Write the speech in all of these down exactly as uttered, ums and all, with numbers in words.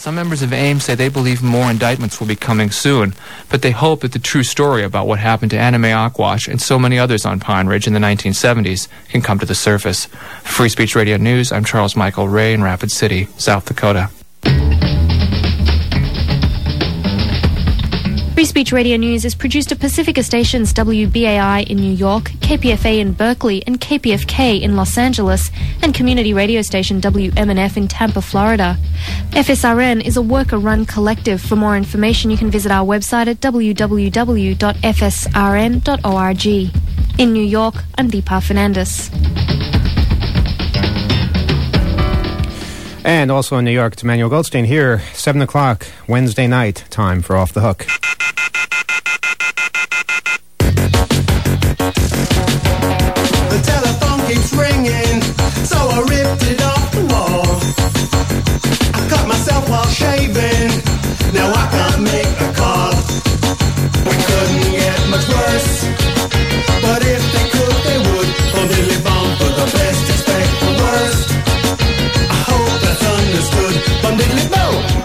Some members of AIM say they believe more indictments will be coming soon, but they hope that the true story about what happened to Anna Mae Aquash and so many others on Pine Ridge in the nineteen seventies can come to the surface. For Free Speech Radio News, I'm Charles Michael Ray in Rapid City, South Dakota. Free Speech Radio News is produced at Pacifica Stations W B A I in New York, K P F A in Berkeley, and K P F K in Los Angeles, and community radio station W M N F in Tampa, Florida. F S R N is a worker-run collective. For more information, you can visit our website at w w w dot f s r n dot org. In New York, I'm Deepa Fernandez. And also in New York, it's Emmanuel Goldstein here, seven o'clock, Wednesday night, time for Off the Hook. The telephone keeps ringing, so I ripped it off the wall. I cut myself while shaving, now I can't make a call. We couldn't get much worse, but if they could, they would. Only live on for the best, expect the worst. I hope that's understood. Bundidly bow.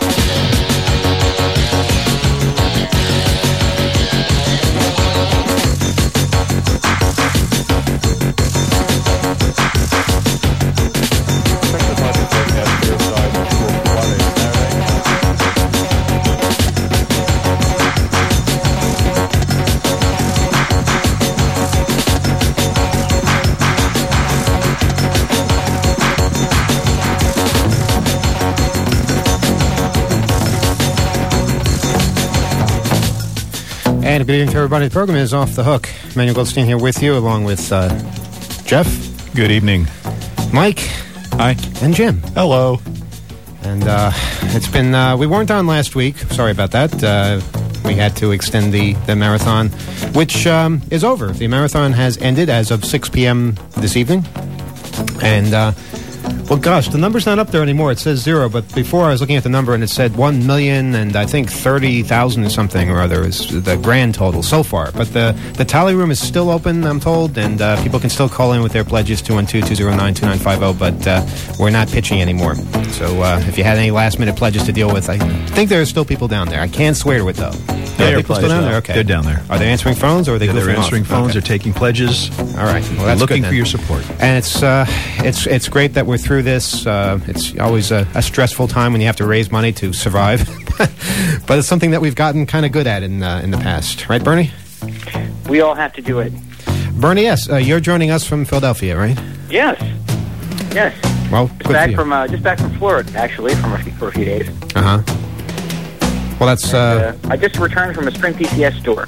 And good evening to everybody. The program is Off the Hook. Emmanuel Goldstein here with you, along with uh, Jeff. Good evening. Mike. Hi. And Jim. Hello. And uh, it's been, uh, we weren't on last week. Sorry about that. Uh, we had to extend the, the marathon, which um, is over. The marathon has ended as of six p.m. this evening. And, uh, well, gosh, the number's not up there anymore. It says zero, but before I was looking at the number and it said one million and I think thirty thousand or something or other is the grand total so far. But the, the tally room is still open, I'm told, and uh, people can still call in with their pledges, two one two, two zero nine, two nine five zero, but uh, we're not pitching anymore. So uh, if you had any last-minute pledges to deal with, I think there are still people down there. I can't swear to it, though. There are are people still down there? Okay. They're down there. Are they answering phones or are they yeah, goofing They're answering off? phones. Okay. They're taking pledges. All right. Well, that's looking good, for your support. And it's uh, it's it's great that we're through this. Uh, it's always a, a stressful time when you have to raise money to survive, but it's something that we've gotten kind of good at in uh, in the past, right, Bernie? We all have to do it. Bernie, yes, uh, you're joining us from Philadelphia, right? Yes. Yes. Well, just good back for you. from uh, just back from Florida, actually, from a few, for a few days. Uh huh. Well, that's. Uh, uh, I just returned from a Sprint P C S store.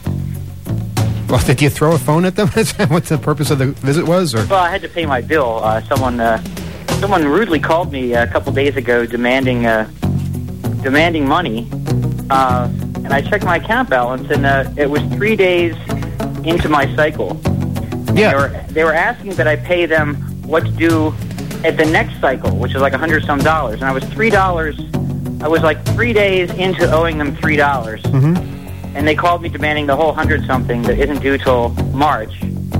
Well, did you throw a phone at them? Is that what the purpose of the visit was? Or? Well, I had to pay my bill. Uh, someone, uh, someone rudely called me a couple days ago, demanding, uh, demanding money, uh, and I checked my account balance, and uh, it was three days into my cycle. Yeah. They were, they were asking that I pay them what's due at the next cycle, which is like a hundred some dollars, and I was three dollars. I was like three days into owing them three dollars. Mm-hmm. And they called me demanding the whole hundred something that isn't due till March,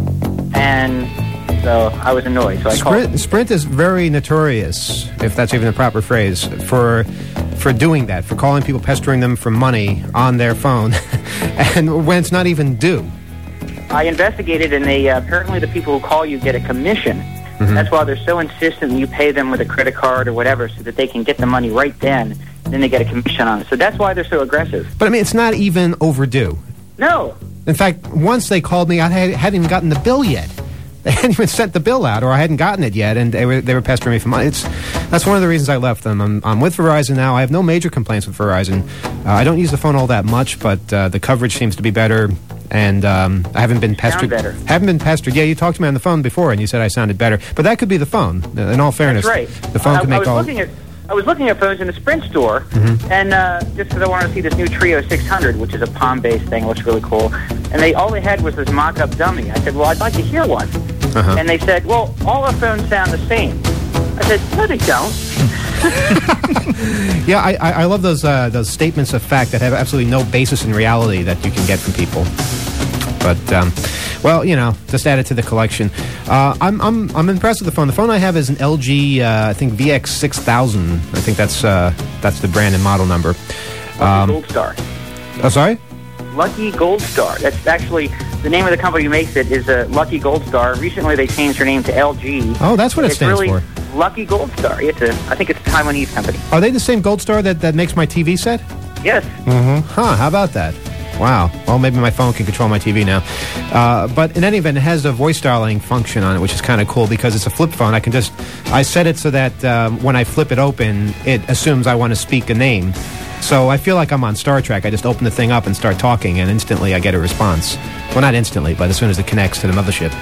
and so I was annoyed. So I Sprint, called. Sprint is very notorious, if that's even the proper phrase, for for doing that, for calling people, pestering them for money on their phone, and when it's not even due. I investigated, and they uh, apparently the people who call you get a commission. Mm-hmm. That's why they're so insistent that you pay them with a credit card or whatever, so that they can get the money right then. Then they get a commission on it. So that's why they're so aggressive. But I mean, it's not even overdue. No. In fact, once they called me, I had, hadn't even gotten the bill yet. They hadn't even sent the bill out, or I hadn't gotten it yet, and they were they were pestering me for money. It's that's one of the reasons I left them. I'm, I'm with Verizon now. I have no major complaints with Verizon. Uh, I don't use the phone all that much, but uh, the coverage seems to be better, and um, I haven't been pestered. Sound better. Haven't been pestered. Yeah, you talked to me on the phone before, and you said I sounded better, but that could be the phone. In all fairness, That's right. The phone I, could I make was all. Looking at, I was looking at phones in the Sprint store, mm-hmm. and uh, just because I wanted to see this new Trio six hundred, which is a Palm-based thing, looks really cool. And they all they had was this mock-up dummy. I said, well, I'd like to hear one. Uh-huh. And they said, well, all our phones sound the same. I said, no, they don't. Yeah, I, I, I love those uh, those statements of fact that have absolutely no basis in reality that you can get from people. But, um, well, you know, just add it to the collection. Uh, I'm, I'm, I'm impressed with the phone. The phone I have is an L G, uh, I think V X six thousand. I think that's, uh, that's the brand and model number. Lucky Um, Gold Star. oh, sorry? Lucky Gold Star. That's actually the name of the company who makes it is uh, Lucky Gold Star. Recently, they changed their name to L G. Oh, that's what it it's stands really for. Lucky Gold Star. It's a, I think it's a Taiwanese company. Are they the same Gold Star that, that makes my T V set? Yes. Mm-hmm. Huh, how about that? Wow. Well, maybe my phone can control my T V now. Uh, but in any event, it has a voice dialing function on it, which is kind of cool because it's a flip phone. I can just, I set it so that um, when I flip it open, it assumes I want to speak a name. So I feel like I'm on Star Trek. I just open the thing up and start talking, and instantly I get a response. Well, not instantly, but as soon as it connects to the mothership.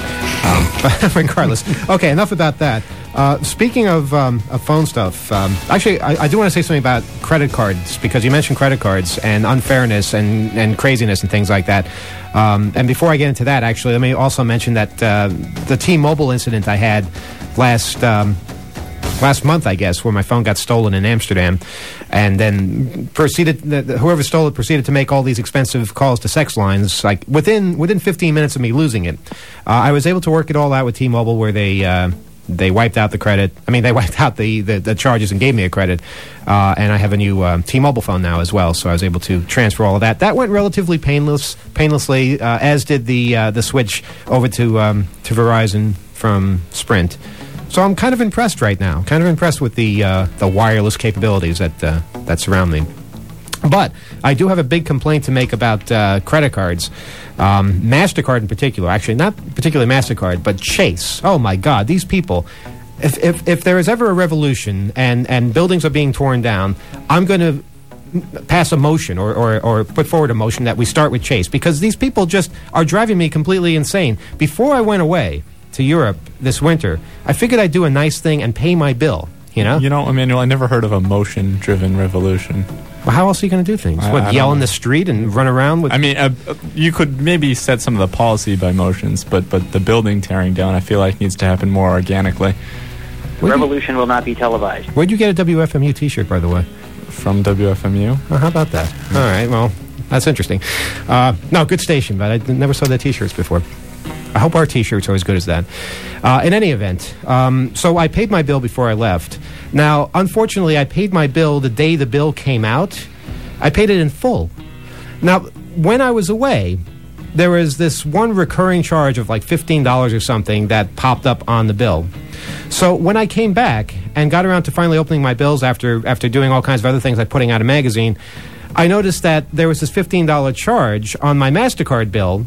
Um, regardless. Okay, enough about that. Uh, speaking of, um, of phone stuff, um, actually, I, I do want to say something about credit cards, because you mentioned credit cards and unfairness and, and craziness and things like that. Um, and before I get into that, actually, let me also mention that uh, the T-Mobile incident I had last... Um, last month, I guess, where my phone got stolen in Amsterdam, and then proceeded, the, the, whoever stole it proceeded to make all these expensive calls to sex lines, like within within fifteen minutes of me losing it. Uh, I was able to work it all out with T-Mobile, where they uh, they wiped out the credit. I mean, they wiped out the, the, the charges and gave me a credit, uh, and I have a new uh, T-Mobile phone now as well, so I was able to transfer all of that. That went relatively painless, painlessly, uh, as did the uh, the switch over to um, to Verizon from Sprint. So I'm kind of impressed right now. Kind of impressed with the uh, the wireless capabilities that uh, that surround me. But I do have a big complaint to make about uh, credit cards, um, MasterCard in particular. Actually, not particularly MasterCard, but Chase. Oh my God, these people! If if, if there is ever a revolution and, and buildings are being torn down, I'm going to pass a motion or, or, or put forward a motion that we start with Chase, because these people just are driving me completely insane. Before I went away to Europe this winter, I figured I'd do a nice thing and pay my bill, you know? You know, Emmanuel, I never heard of a motion-driven revolution. Well, how else are you going to do things? I, what, I yell know. in the street and run around with... I mean, uh, you could maybe set some of the policy by motions, but, but the building tearing down, I feel like, needs to happen more organically. The revolution will not be televised. Where'd you get a W F M U t-shirt, by the way? From W F M U. Oh, how about that? All right, well, that's interesting. Uh, no, good station, but I d- never saw their t-shirts before. I hope our t-shirts are as good as that. Uh, in any event, um, so I paid my bill before I left. Now, unfortunately, I paid my bill the day the bill came out. I paid it in full. Now, when I was away, there was this one recurring charge of like fifteen dollars or something that popped up on the bill. So when I came back and got around to finally opening my bills after after doing all kinds of other things like putting out a magazine, I noticed that there was this fifteen dollars charge on my MasterCard bill,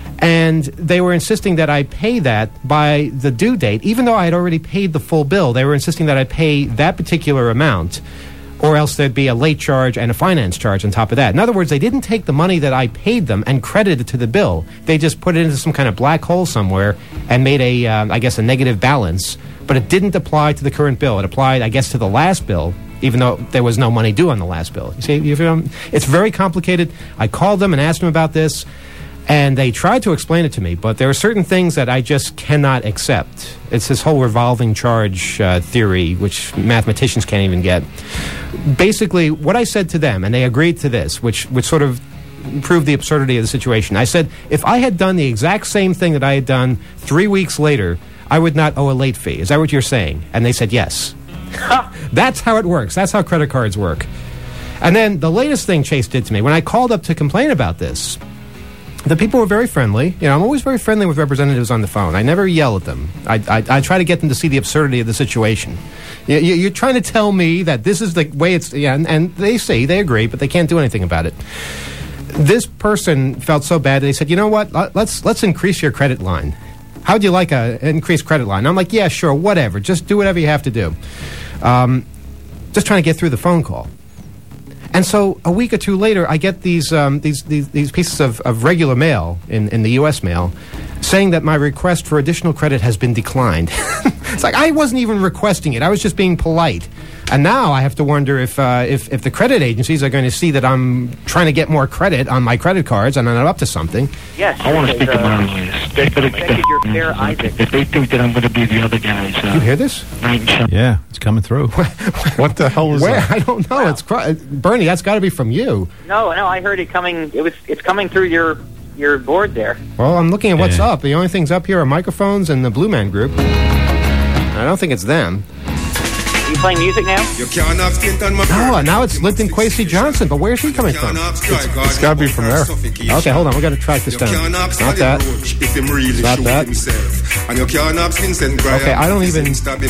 and they were insisting that I pay that by the due date. Even though I had already paid the full bill, they were insisting that I pay that particular amount, or else there'd be a late charge and a finance charge on top of that. In other words, they didn't take the money that I paid them and credit it to the bill. They just put it into some kind of black hole somewhere and made a, uh, I guess, a negative balance. But it didn't apply to the current bill. It applied, I guess, to the last bill, even though there was no money due on the last bill. You see, you feel, it's very complicated. I called them and asked them about this, and they tried to explain it to me, but there are certain things that I just cannot accept. It's this whole revolving charge uh, theory, which mathematicians can't even get. Basically, what I said to them, and they agreed to this, which, which sort of proved the absurdity of the situation. I said, if I had done the exact same thing that I had done three weeks later, I would not owe a late fee. Is that what you're saying? And they said yes. That's how it works. That's how credit cards work. And then the latest thing Chase did to me, when I called up to complain about this, the people were very friendly. You know, I'm always very friendly with representatives on the phone. I never yell at them. I, I, I try to get them to see the absurdity of the situation. You, you, you're trying to tell me that this is the way it's... Yeah, and, and they say, they agree, but they can't do anything about it. This person felt so bad that they said, you know what, let's, let's increase your credit line. How would you like an increased credit line? I'm like, yeah, sure, whatever. Just do whatever you have to do. Um, just trying to get through the phone call. And so a week or two later, I get these um, these, these these pieces of, of regular mail in, in the U S mail saying that my request for additional credit has been declined. It's like I wasn't even requesting it. I was just being polite. And now I have to wonder if, uh, if if the credit agencies are going to see that I'm trying to get more credit on my credit cards and I'm up to something. Yes. I want to speak uh, to Marlies. They better expected your fair Isaac. If they think that I'm going to be the other guy's... Uh, You hear this? Yeah, it's coming through. What the hell is Where? that? I don't know. Wow. It's cr- Bernie, that's got to be from you. No, no, I heard it coming. It was. It's coming through your your board there. Well, I'm looking at what's Yeah. up. The only things up here are microphones and the Blue Man Group. I don't think it's them. Are you playing music now? You can't have skin on my No, now it's Linton Kwesi Johnson, but where's he coming from? It's gotta be from there. Okay, hold on. We got to track this down. Not that. Not that. Okay, I don't even-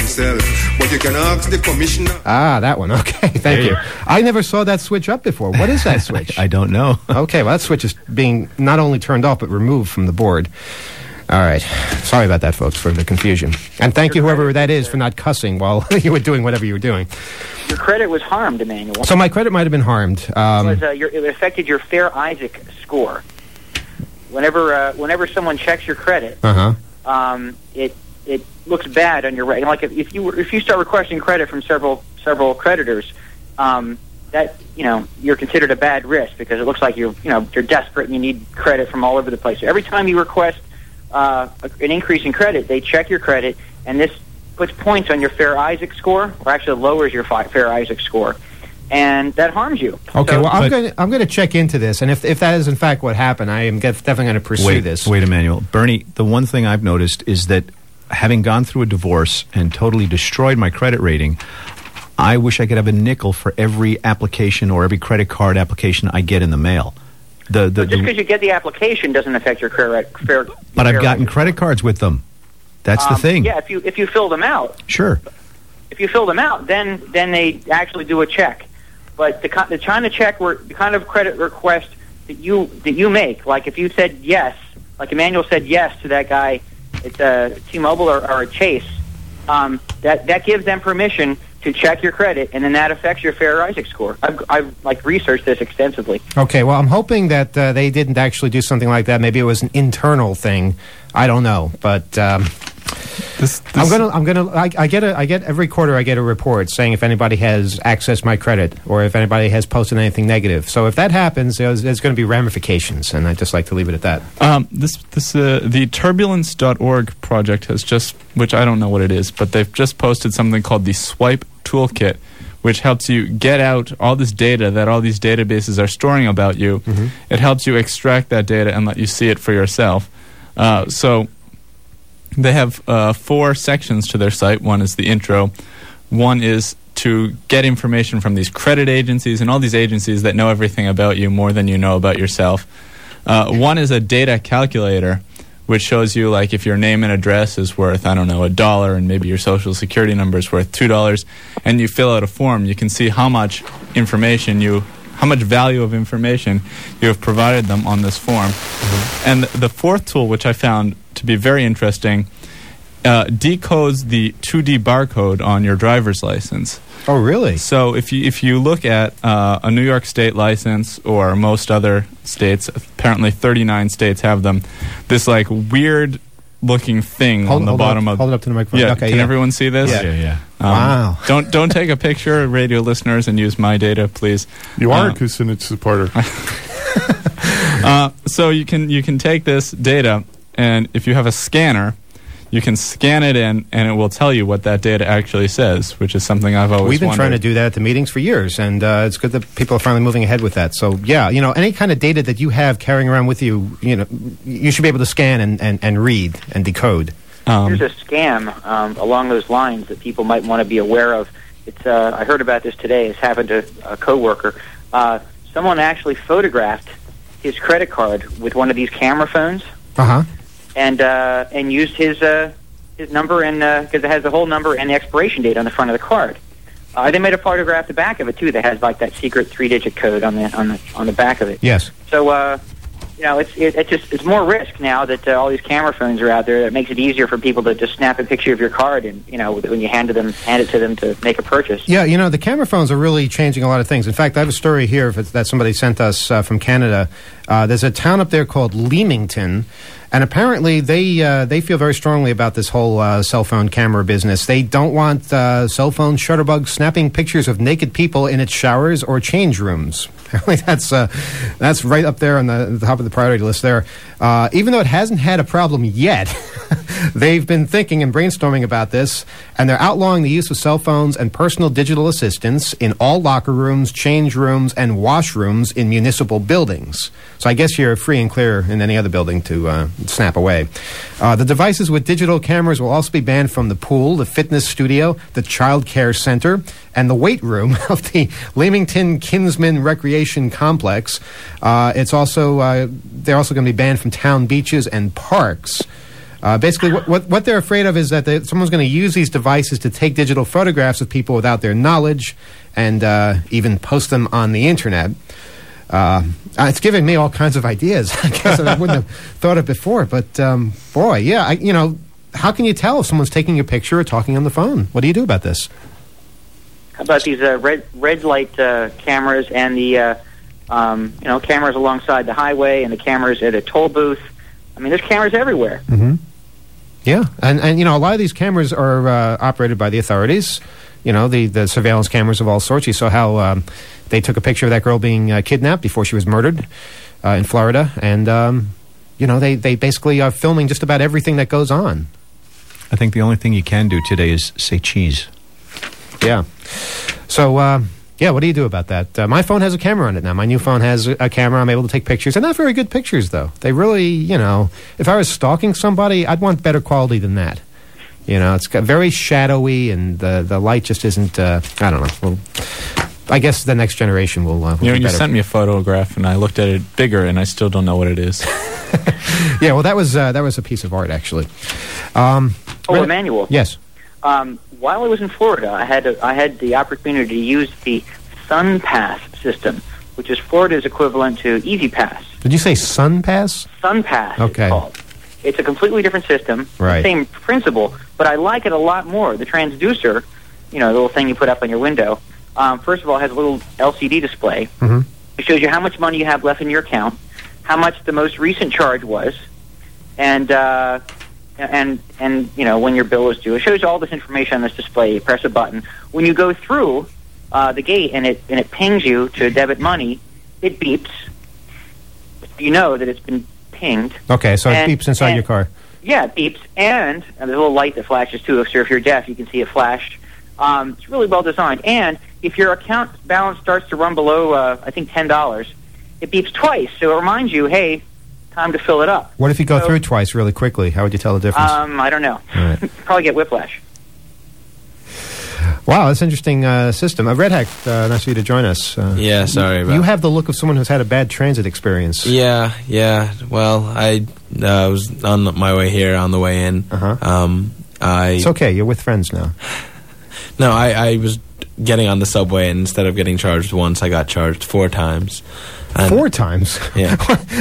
But you can ask the commissioner. Ah, that one. Okay, thank you. I never saw that switch up before. What is that switch? I don't know. Okay, well, that switch is being not only turned off, but removed from the board. All right. Sorry about that, folks, for the confusion. And thank you, whoever that is, for not cussing while you were doing whatever you were doing. Your credit was harmed, Emmanuel. So my credit might have been harmed. Um, it, was, uh, your, it affected your Fair Isaac score. Whenever uh, whenever someone checks your credit, uh-huh. um, it it looks bad on your rate. Like if, if you were- if you start requesting credit from several several creditors, um, that you know you're considered a bad risk because it looks like you're you know you're desperate and you need credit from all over the place. So every time you request uh, an increase in credit, they check your credit, and this puts points on your Fair Isaac score, or actually lowers your fi- Fair Isaac score, and that harms you. Okay, So- well, I'm But- going to I'm going to check into this, and if if that is in fact what happened, I am def- definitely going to pursue wait, this. Wait, Emmanuel. Bernie, the one thing I've noticed is that having gone through a divorce and totally destroyed my credit rating, I wish I could have a nickel for every application or every credit card application I get in the mail. The, the, But just the- because you get the application doesn't affect your credit. Fair, but I've fair gotten Isaac. credit cards with them. That's the Um, thing. Yeah, if you if you fill them out, Sure. if you fill them out, then then they actually do a check. But the ki- the China check, were the kind of credit request that you that you make, like if you said yes, like Emmanuel said yes to that guy at uh, T-Mobile or, or Chase, um, that that gives them permission to check your credit, and then that affects your Fair Isaac score. I've, I've like researched this extensively. Okay, well, I'm hoping that uh, they didn't actually do something like that. Maybe it was an internal thing. I don't know, but um, This, this, I'm gonna, I'm gonna, I, I get a, I get every quarter, I get a report saying if anybody has accessed my credit or if anybody has posted anything negative. So if that happens, there's, there's going to be ramifications, and I'd just like to leave it at that. Um, this, this, uh, the turbulence dot org project has just, which I don't know what it is, but they've just posted something called the Swipe Toolkit, which helps you get out all this data that all these databases are storing about you. Mhm. It helps you extract that data and let you see it for yourself. Uh, so they have uh, four sections to their site. One is the intro. One is to get information from these credit agencies and all these agencies that know everything about you more than you know about yourself. Uh, one is a data calculator, which shows you, like, if your name and address is worth, I don't know, a dollar, and maybe your social security number is worth two dollars, and you fill out a form, you can see how much information you, how much value of information you have provided them on this form. Mm-hmm. And the fourth tool, which I found to be very interesting, uh, decodes the two D barcode on your driver's license. Oh, really? So if you if you look at uh, a New York State license or most other states, apparently thirty-nine states have them, this like weird looking thing Hold, on the hold bottom up, of hold it up to the microphone. yeah. Okay, can yeah. everyone see this? Yeah. Yeah, yeah. Um, Wow. Don't don't take a picture, radio listeners, and use my data, please. You are Uh, a Kucinich supporter. Uh, so you can you can take this data, and if you have a scanner, you can scan it in, and it will tell you what that data actually says, which is something I've always We've been wondered. trying to do that at the meetings for years, and uh, it's good that people are finally moving ahead with that. So, yeah, you know, any kind of data that you have carrying around with you, you know, you should be able to scan and, and, and read and decode. Um, Here's a scam um, along those lines that people might want to be aware of. It's uh, I heard about this today. It's happened to a coworker. Uh, someone actually photographed his credit card with one of these camera phones Uh-huh. and uh, and used his uh, his number and because it has the whole number and the expiration date on the front of the card. Uh, they made a photograph the back of it too that has like that secret three-digit code on the on the on the back of it. Yes. So, uh, you know, it's it, it's just it's more risk now that uh, all these camera phones are out there. That makes it easier for people to just snap a picture of your card and, you know, when you hand it them hand it to them to make a purchase. Yeah, you know, the camera phones are really changing a lot of things. In fact, I have a story here if it's, that somebody sent us uh, from Canada. Uh, there's a town up there called Leamington, and apparently they uh, they feel very strongly about this whole uh, cell phone camera business. They don't want uh, cell phone shutterbugs snapping pictures of naked people in its showers or change rooms. Apparently that's uh, that's right up there on the, the top of the priority list there. Uh, even though it hasn't had a problem yet, they've been thinking and brainstorming about this, and they're outlawing the use of cell phones and personal digital assistants in all locker rooms, change rooms, and washrooms in municipal buildings. So I guess you're free and clear in any other building to uh, snap away. Uh, the devices with digital cameras will also be banned from the pool, the fitness studio, the child care center, and the weight room of the Leamington Kinsman Recreation Complex. Uh, it's also uh, they're also going to be banned from town beaches and parks. Uh, basically, what, what, what they're afraid of is that they, someone's going to use these devices to take digital photographs of people without their knowledge and uh, even post them on the internet. Uh, it's giving me all kinds of ideas. I guess I wouldn't have thought of before. But, um, boy, yeah, I, you know, how can you tell if someone's taking a picture or talking on the phone? What do you do about this? How about these uh, red red light uh, cameras and the, uh, um, you know, cameras alongside the highway and the cameras at a toll booth? I mean, there's cameras everywhere. Mm-hmm. Yeah, and, and, you know, a lot of these cameras are uh, operated by the authorities. You know, the, the surveillance cameras of all sorts. You saw how um, they took a picture of that girl being uh, kidnapped before she was murdered uh, in Florida. And, um, you know, they, they basically are filming just about everything that goes on. I think the only thing you can do today is say cheese. Yeah. So, uh, yeah, what do you do about that? Uh, my phone has a camera on it now. My new phone has a, a camera. I'm able to take pictures. They're not very good pictures, though. They really, you know, if I was stalking somebody, I'd want better quality than that. You know, it's got very shadowy, and the the light just isn't. Uh, I don't know. Well, I guess the next generation will. Uh, will you know, be you better. sent me a photograph, and I looked at it bigger, and I still don't know what it is. Yeah, well, that was uh, that was a piece of art, actually. Um, Oh, Red- Emmanuel. Yes. Um, while I was in Florida, I had a, I had the opportunity to use the SunPass system, which is Florida's equivalent to EasyPass. Did you say SunPass? SunPass, Okay. it's called. It's a completely different system, Right. same principle, but I like it a lot more. The transducer, you know, the little thing you put up on your window, um, first of all, has a little L C D display. Mm-hmm. It shows you how much money you have left in your account, how much the most recent charge was, and uh, and and you know when your bill is due. It shows you all this information on this display. You press a button. When you go through uh, the gate and it and it pings you to debit money, it beeps. You know that it's been pinged. Okay, so And- it beeps inside and- your car. Yeah, it beeps, and, and there's a little light that flashes too. So if you're deaf, you can see it flash. Um, it's really well designed. And if your account balance starts to run below, uh, I think ten dollars, it beeps twice, so it reminds you, hey, time to fill it up. What if you go So- through twice really quickly? How would you tell the difference? Um, I don't know. All right. Probably get whiplash. Wow, that's an interesting uh, system. Uh, Red Hack, uh, nice of you to join us. Uh, Yeah, sorry you, about you have the look of someone who's had a bad transit experience. Yeah, yeah. Well, I uh, was on my way here, on the way in. Uh-huh. Um, I It's okay, you're with friends now. no, I, I was getting on the subway, and instead of getting charged once, I got charged four times. And Four times? Yeah.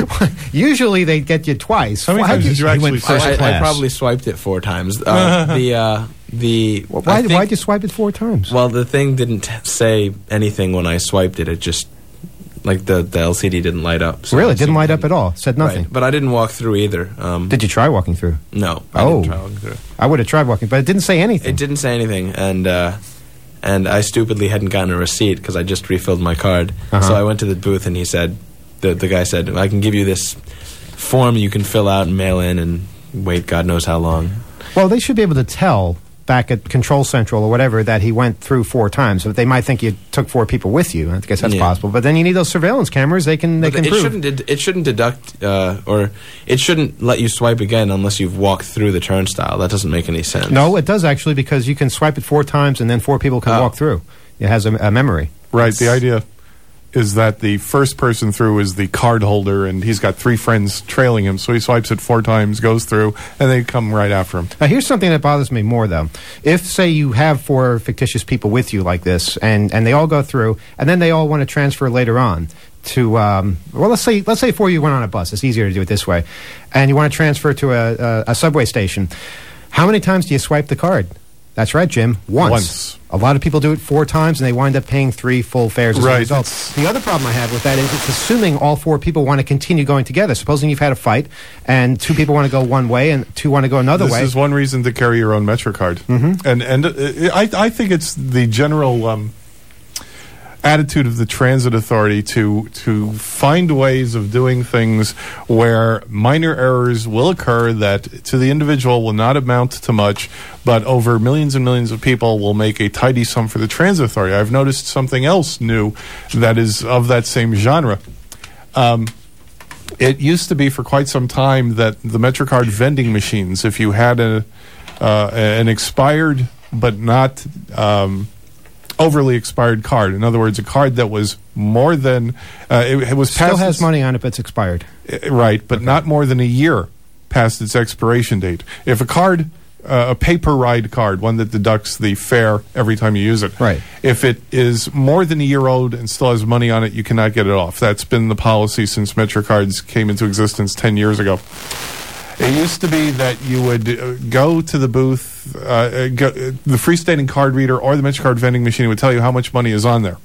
Usually they get you twice. How many Why times did did you you- actually went swipe? first I, I class. probably swiped it four times. Uh, the uh, the I Why, think- why'd you swipe it four times? Well, the thing didn't say anything when I swiped it. It just like the, the L C D didn't light up. So really? I Didn't light up assumed- at all? Said nothing? Right. But I didn't walk through either. Um, Did you try walking through? no, I Oh. didn't try walking through. I would have tried walking, but it didn't say anything. It didn't say anything, and uh, and I stupidly hadn't gotten a receipt because I just refilled my card. Uh-huh. So I went to the booth, and he said, the the guy said, I can give you this form you can fill out and mail in, and wait God knows how long. Well, they should be able to tell back at Control Central or whatever that he went through four times. But they might think you took four people with you. I guess that's Yeah. possible. But then you need those surveillance cameras. They can they But can it prove. shouldn't ded- it shouldn't deduct uh, or it shouldn't let you swipe again unless you've walked through the turnstile. That doesn't make any sense. No, it does actually, because you can swipe it four times and then four people can Oh. walk through. It has a, a memory. Right. The idea is that the first person through is the card holder, and he's got three friends trailing him. So he swipes it four times, goes through, and they come right after him. Now, here's something that bothers me more, though. If, say, you have four fictitious people with you like this, and, and they all go through, and then they all want to transfer later on to, um, well, let's say let's say four of you went on a bus. It's easier to do it this way. And you want to transfer to a, a, a subway station. How many times do you swipe the card? That's right, Jim. Once. Once. A lot of people do it four times, and they wind up paying three full fares as a Right, result. it's- The other problem I have with that is it's assuming all four people want to continue going together. Supposing you've had a fight, and two people want to go one way, and two want to go another This way. is one reason to carry your own MetroCard. Mm-hmm. And and uh, I I think it's the general um, attitude of the transit authority to to find ways of doing things where minor errors will occur that to the individual will not amount to much, but over millions and millions of people will make a tidy sum for the transit authority. I've noticed something else new that is of that same genre. Um, it used to be for quite some time that the MetroCard vending machines, if you had a uh, an expired but not um, overly expired card. In other words, a card that was more than uh, it, it was Still past has its, money on it, but it's expired. uh, right, but not more than a year past its expiration date. If a card, uh, a paper ride card, one that deducts the fare every time you use it, Right. if it is more than a year old and still has money on it, you cannot get it off. That's been the policy since MetroCards came into existence ten years ago. It used to be that you would uh, go to the booth, uh, go, uh, the freestanding card reader or the MetroCard vending machine would tell you how much money is on there.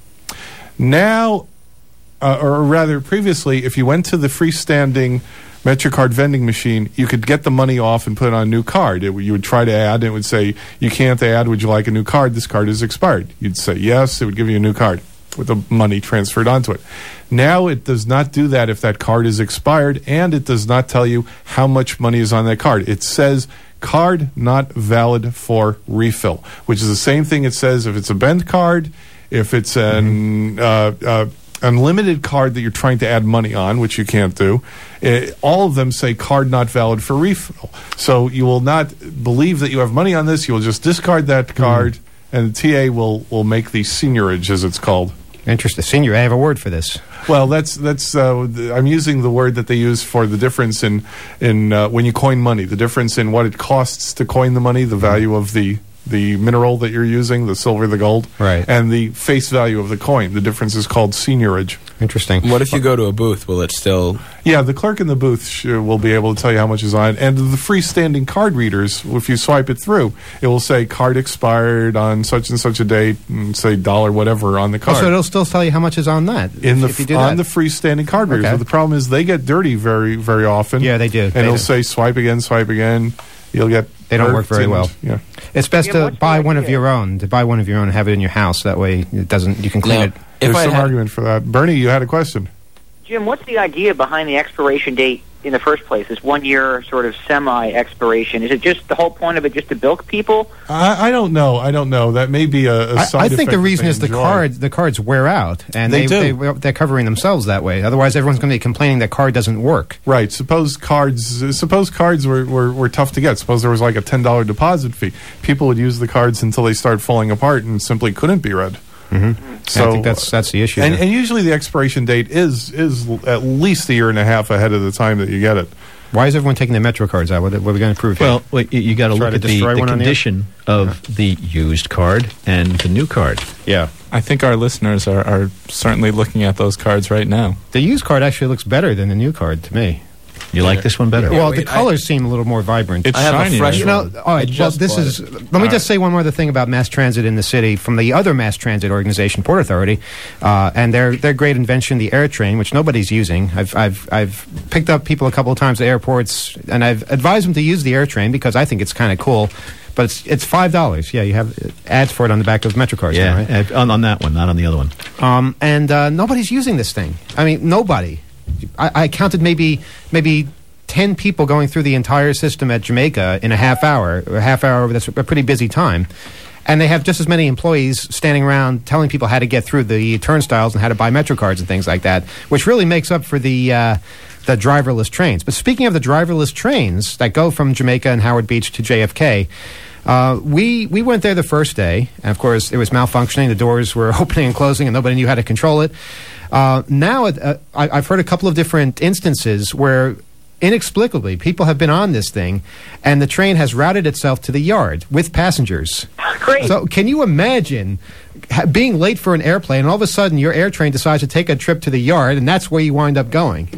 Now, uh, or rather previously, if you went to the freestanding MetroCard vending machine, you could get the money off and put it on a new card. It, you would try to add, and it would say, you can't add, would you like a new card? This card is expired. You'd say yes, it would give you a new card with the money transferred onto it. Now it does not do that if that card is expired, and it does not tell you how much money is on that card. It says card not valid for refill, which is the same thing it says if it's a bent card, if it's an mm-hmm. uh, uh, unlimited card that you're trying to add money on, which you can't do. It, all of them say card not valid for refill. So you will not believe that you have money on this. You will just discard that card, mm-hmm. and the T A will, will make the seniorage, as it's called. Interesting. Senior, I have a word for this. Well, that's that's. Uh, th- I'm using the word that they use for the difference in in uh, when you coin money, the difference in what it costs to coin the money, the value of the the mineral that you're using, the silver, the gold, right, and the face value of the coin. The difference is called seniorage. Interesting. What if you go to a booth? Will it still? Yeah, the clerk in the booth sh- will be able to tell you how much is on it. And the freestanding card readers, if you swipe it through, it will say card expired on such and such a date, and say dollar whatever on the card. Oh, so it'll still tell you how much is on that in if, the if you do on that. the freestanding card readers. Okay. But the problem is they get dirty very very often. Yeah, they do. And They it'll do. say swipe again, swipe again. You'll get They don't work irked very and- well. Yeah. It's best Yeah, to what's the buy one of idea? your own. To buy one of your own and have it in your house. That way, it doesn't. You can clean Now, it. if There's I some had, argument for that. Bernie, you had a question. Jim, what's the idea behind the expiration date in the first place? This one-year sort of semi-expiration. Is it just the whole point of it just to bilk people? I, I don't know. I don't know. That may be a, a I, side I think effect the that reason they is the enjoy. cards. The cards wear out, and They they, do. they they're covering themselves that way. Otherwise, everyone's going to be complaining that card doesn't work. Right. Suppose cards. Suppose cards were, were, were tough to get. Suppose there was like a ten dollar deposit fee. People would use the cards until they start falling apart and simply couldn't be read. Mm-hmm. So I think that's that's the issue. And, there. and usually the expiration date is is l- at least a year and a half ahead of the time that you get it. Why is everyone taking the Metro cards out? What, what are we going to prove? Well, here? wait, you, you got to Try look to at the, destroy the one on the- condition of the used card and the new card. yeah, I think our listeners are, are certainly looking at those cards right now. the used card actually looks better than the new card to me. You like this one better? well, wait, the colors seem a little more vibrant. It's I have a shiny. fresh right? You know, one. all I right. Well, just this bought is. it. Let me just say one more other thing about mass transit in the city from the other mass transit organization, Port Authority, uh, and their their great invention, the Air Train, which nobody's using. I've I've I've picked up people a couple of times at airports, and I've advised them to use the Air Train because I think it's kind of cool. But it's it's five dollars. Yeah, you have ads for it on the back of MetroCards. yeah, now, right? uh, on, on that one, not on the other one. Um, and uh, nobody's using this thing. I mean, nobody. I, I counted maybe maybe ten people going through the entire system at Jamaica in a half hour. A half hour, that's a pretty busy time. And they have just as many employees standing around telling people how to get through the turnstiles and how to buy Metro cards and things like that, which really makes up for the uh, the driverless trains. But speaking of the driverless trains that go from Jamaica and Howard Beach to J F K, uh, we we went there the first day, and of course it was malfunctioning. The doors were opening and closing, and nobody knew how to control it. Uh, now uh, I, I've heard a couple of different instances where inexplicably people have been on this thing, and the train has routed itself to the yard with passengers. Great. So can you imagine ha- being late for an airplane, and all of a sudden your air train decides to take a trip to the yard, and that's where you wind up going?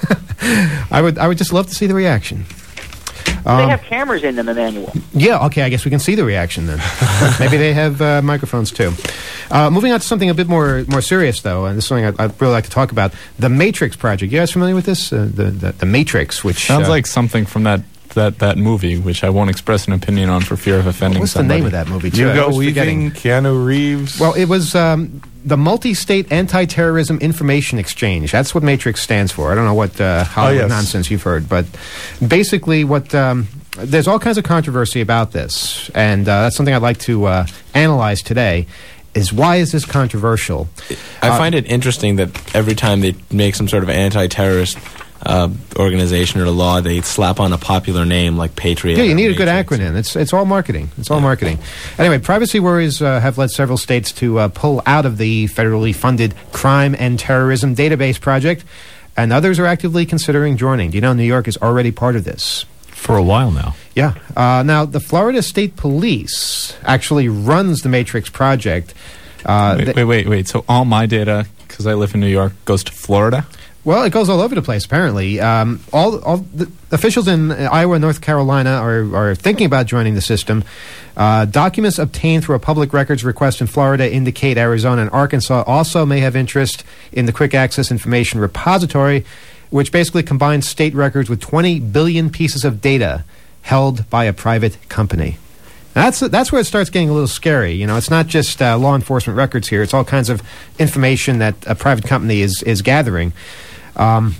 I would I would just love to see the reaction. they Um, have cameras in them, Emmanuel. Yeah, okay, I guess we can see the reaction then. Maybe they have uh, microphones too. Uh, moving on to something a bit more more serious, though, and this is something I'd, I'd really like to talk about. The Matrix Project. You guys familiar with this? Uh, the, the The Matrix, which... Sounds uh, like something from that that, that movie, which I won't express an opinion on for fear of offending What's somebody. the name of that movie, too? I Hugo was Weaving, forgetting. Keanu Reeves. Well, it was um, the Multi-State Anti-Terrorism Information Exchange. That's what Matrix stands for. I don't know what uh, Hollywood yes. nonsense you've heard, but basically what... Um, there's all kinds of controversy about this, and uh, that's something I'd like to uh, analyze today, is why is this controversial? I Uh, find it interesting that every time they make some sort of anti-terrorist uh, organization or law, they slap on a popular name like Patriot. Yeah, you or need a good Matrix. acronym. It's it's all marketing. It's all marketing. Anyway, privacy worries uh, have led several states to uh, pull out of the federally funded Crime and Terrorism Database Project, and others are actively considering joining. Do you know New York is already part of this? For a while now. Yeah. Uh, now, the Florida State Police actually runs the Matrix project. Uh, Wait, they- wait, wait, wait. So all my data, because I live in New York, goes to Florida? Well, it goes all over the place, apparently. Um, all, all the officials in Iowa and North Carolina are, are thinking about joining the system. Uh, documents obtained through a public records request in Florida indicate Arizona and Arkansas also may have interest in the Quick Access Information Repository, which basically combines state records with twenty billion pieces of data held by a private company. That's that's where it starts getting a little scary. You know, it's not just uh, law enforcement records here. It's all kinds of information that a private company is, is gathering. Um,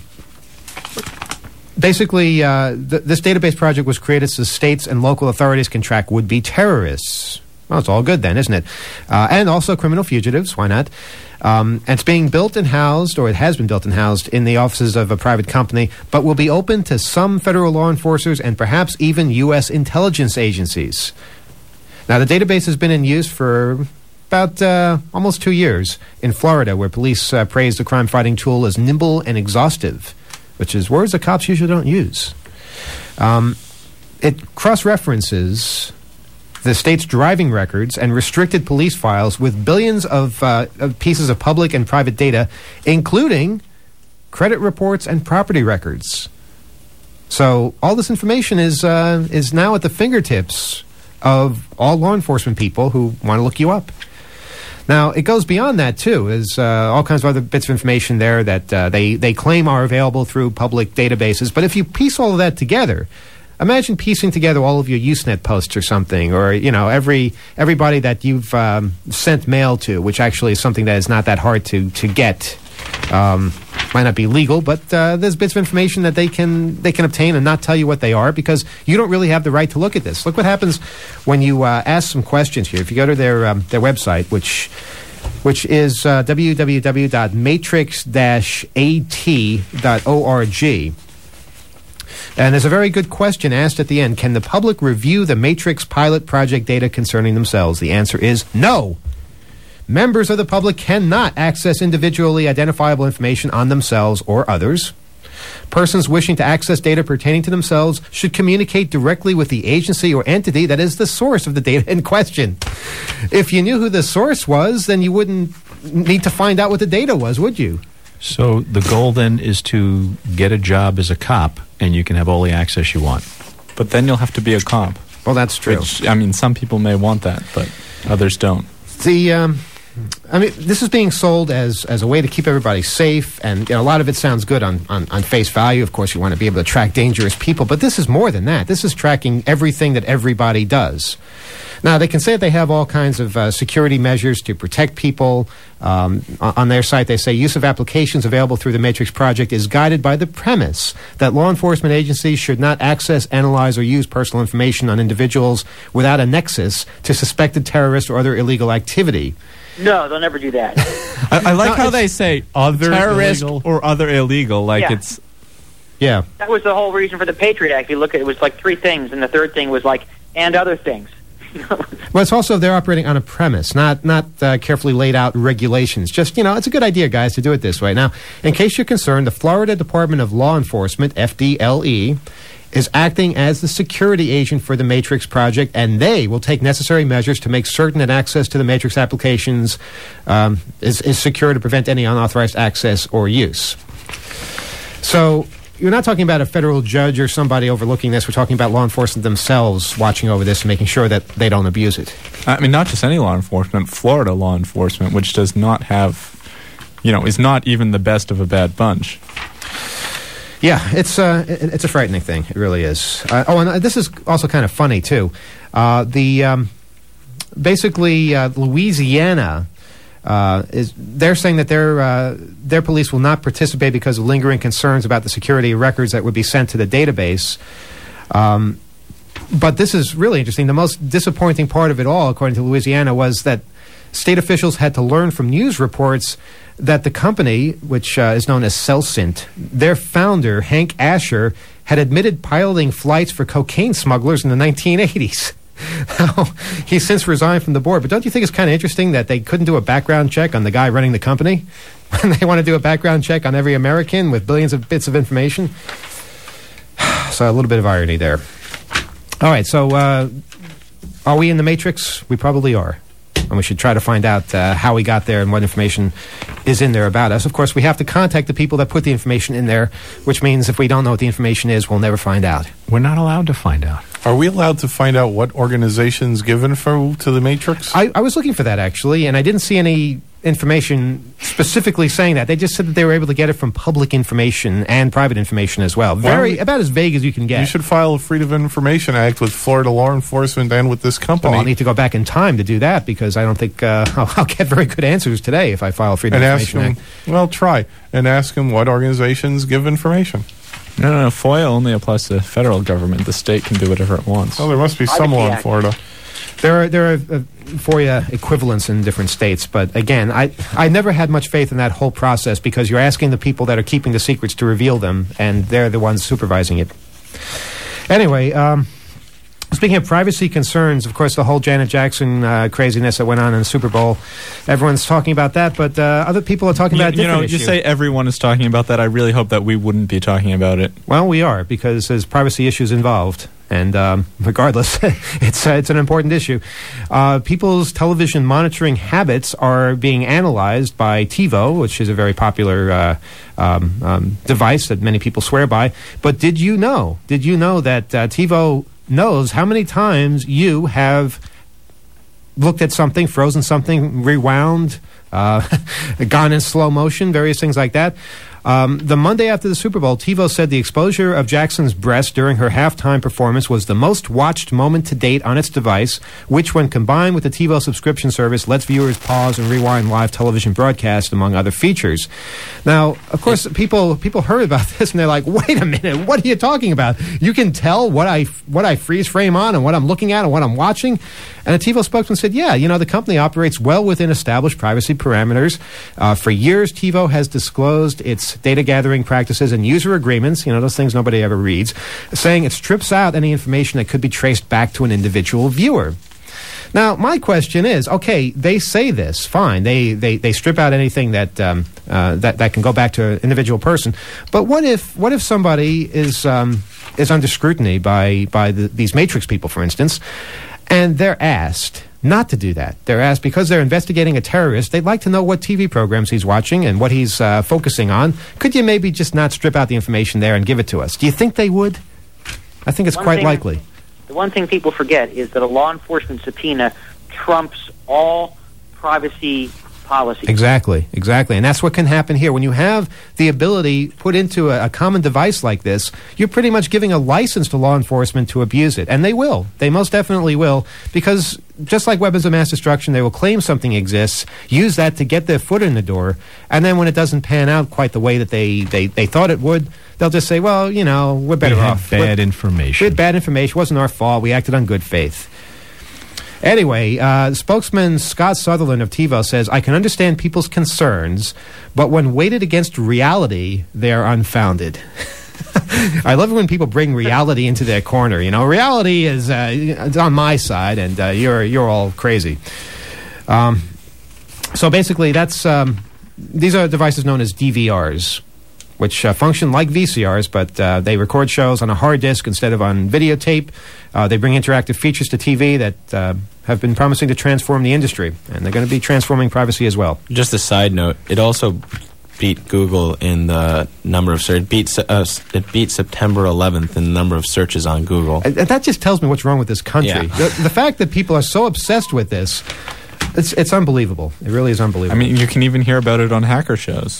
basically, uh, th- this database project was created so states and local authorities can track would-be terrorists. Well, it's all good then, isn't it? Uh, and also criminal fugitives. Why not? Um, and it's being built and housed, or it has been built and housed, in the offices of a private company, but will be open to some federal law enforcers and perhaps even U S intelligence agencies. Now, the database has been in use for about uh, almost two years in Florida, where police uh, praise the crime-fighting tool as nimble and exhaustive, which is words that cops usually don't use. Um, it cross-references the state's driving records and restricted police files with billions of, uh, of pieces of public and private data, including credit reports and property records. So all this information is uh, is now at the fingertips of all law enforcement people who want to look you up. Now, it goes beyond that, too. There's uh, all kinds of other bits of information there that uh, they, they claim are available through public databases. But if you piece all of that together, imagine piecing together all of your Usenet posts or something, or, you know, every everybody that you've um, sent mail to, which actually is something that is not that hard to, to get. Um, might not be legal, but uh, there's bits of information that they can they can obtain and not tell you what they are, because you don't really have the right to look at this. Look what happens when you uh, ask some questions here. If you go to their um, their website, which which is uh, w w w dot matrix dash a t dot org. And there's a very good question asked at the end. Can the public review the Matrix pilot project data concerning themselves? The answer is no. Members of the public cannot access individually identifiable information on themselves or others. Persons wishing to access data pertaining to themselves should communicate directly with the agency or entity that is the source of the data in question. If you knew who the source was, then you wouldn't need to find out what the data was, would you? So the goal then is to get a job as a cop, and you can have all the access you want. But then you'll have to be a cop. Well, that's true. Which, I mean, some people may want that, but others don't. The, um, I mean, this is being sold as, as a way to keep everybody safe, and you know, a lot of it sounds good on, on, on face value. Of course, you want to be able to track dangerous people, but this is more than that. This is tracking everything that everybody does. Now, they can say that they have all kinds of uh, security measures to protect people. Um, on their site, they say use of applications available through the Matrix Project is guided by the premise that law enforcement agencies should not access, analyze, or use personal information on individuals without a nexus to suspected terrorist or other illegal activity. No, they'll never do that. I, I like No, how it's- they say Other terrorist illegal. or other illegal. Like Yeah. it's Yeah. That was the whole reason for the Patriot Act. If you look at it, it was like three things, and the third thing was like, and other things. Well, it's also they're operating on a premise, not not uh, carefully laid out regulations. Just, you know, it's a good idea, guys, to do it this way. Now, in case you're concerned, the Florida Department of Law Enforcement, F D L E, is acting as the security agent for the Matrix Project, and they will take necessary measures to make certain that access to the Matrix applications um, is, is secure to prevent any unauthorized access or use. So, you're not talking about a federal judge or somebody overlooking this. We're talking about law enforcement themselves watching over this and making sure that they don't abuse it. I mean, not just any law enforcement, Florida law enforcement, which does not have, you know, is not even the best of a bad bunch. Yeah, it's uh, it, it's a frightening thing. It really is. Uh, oh, and uh, this is also kind of funny too. Uh, the um, basically uh, Louisiana uh, is they're saying that their uh, their police will not participate because of lingering concerns about the security of records that would be sent to the database. Um, but this is really interesting. The most disappointing part of it all, according to Louisiana, was that state officials had to learn from news reports that the company, which uh, is known as Cellcint, their founder, Hank Asher, had admitted piloting flights for cocaine smugglers in the nineteen eighties. Now, he's since resigned from the board. But don't you think it's kind of interesting that they couldn't do a background check on the guy running the company? When they want to do a background check on every American with billions of bits of information? So a little bit of irony there. All right, so uh, are we in the Matrix? We probably are. And we should try to find out uh, how we got there and what information is in there about us. Of course, we have to contact the people that put the information in there, which means if we don't know what the information is, we'll never find out. We're not allowed to find out. Are we allowed to find out what organizations give info to the Matrix? I, I was looking for that, actually, and I didn't see any information specifically saying that. They just said that they were able to get it from public information and private information as well. Very well, about as vague as you can get. You should file a Freedom of Information Act with Florida law enforcement and with this company. Well, I'll need to go back in time to do that because I don't think uh, I'll, I'll get very good answers today if I file a Freedom and of ask Information them, Act. Well, try and ask them what organizations give information. No, no, no. FOIA only applies to the federal government. The state can do whatever it wants. Well, there must be some law in Florida. There are, there are uh, FOIA equivalents in different states, but again, I, I never had much faith in that whole process because you're asking the people that are keeping the secrets to reveal them, and they're the ones supervising it. Anyway, um, speaking of privacy concerns, of course, the whole Janet Jackson uh, craziness that went on in the Super Bowl, everyone's talking about that, but uh, other people are talking you, about a different You know, issue. you say everyone is talking about that. I really hope that we wouldn't be talking about it. Well, we are, because there's privacy issues involved. And um, regardless, it's uh, it's an important issue. Uh, people's television monitoring habits are being analyzed by TiVo, which is a very popular uh, um, um, device that many people swear by. But did you know? Did you know that uh, TiVo knows how many times you have looked at something, frozen something, rewound, uh, gone in slow motion, various things like that? Um, the Monday after the Super Bowl, TiVo said the exposure of Jackson's breast during her halftime performance was the most watched moment to date on its device, which, when combined with the TiVo subscription service, lets viewers pause and rewind live television broadcasts, among other features. Now, of course, people people heard about this and they're like, "Wait a minute, what are you talking about? You can tell what I what I freeze frame on and what I'm looking at and what I'm watching." And a TiVo spokesman said, "Yeah, you know, the company operates well within established privacy parameters. Uh, for years, TiVo has disclosed its data gathering practices and user agreements, you know, those things nobody ever reads, saying it strips out any information that could be traced back to an individual viewer." Now, my question is, okay, they say this, fine. They they, they strip out anything that, um, uh, that that can go back to an individual person. But what if what if somebody is um, is under scrutiny by by the, these Matrix people, for instance, and they're asked not to do that? They're asked, because they're investigating a terrorist, they'd like to know what T V programs he's watching and what he's uh, focusing on. Could you maybe just not strip out the information there and give it to us? Do you think they would? I think it's One quite thing- likely. The one thing people forget is that a law enforcement subpoena trumps all privacy policies. Exactly, exactly. And that's what can happen here. When you have the ability put into a, a common device like this, you're pretty much giving a license to law enforcement to abuse it. And they will. They most definitely will, because just like weapons of mass destruction, they will claim something exists, use that to get their foot in the door, and then when it doesn't pan out quite the way that they, they, they thought it would, they'll just say, well, you know, we're better We had off. bad We're- information. We had bad information. It wasn't our fault. We acted on good faith. Anyway, uh, spokesman Scott Sutherland of TiVo says, "I can understand people's concerns, but when weighted against reality, they are unfounded." I love it when people bring reality into their corner. You know, reality is uh, it's on my side, and uh, you're you're all crazy. Um, so basically, that's um, these are devices known as D V Rs, which uh, function like V C Rs, but uh, they record shows on a hard disk instead of on videotape. Uh, they bring interactive features to T V that uh, have been promising to transform the industry, and they're going to be transforming privacy as well. Just a side note, it also beat Google in the number of search. It beat, uh, it beat September eleventh in the number of searches on Google. And that just tells me what's wrong with this country. Yeah. The, the fact that people are so obsessed with this, it's, it's unbelievable. It really is unbelievable. I mean, you can even hear about it on hacker shows.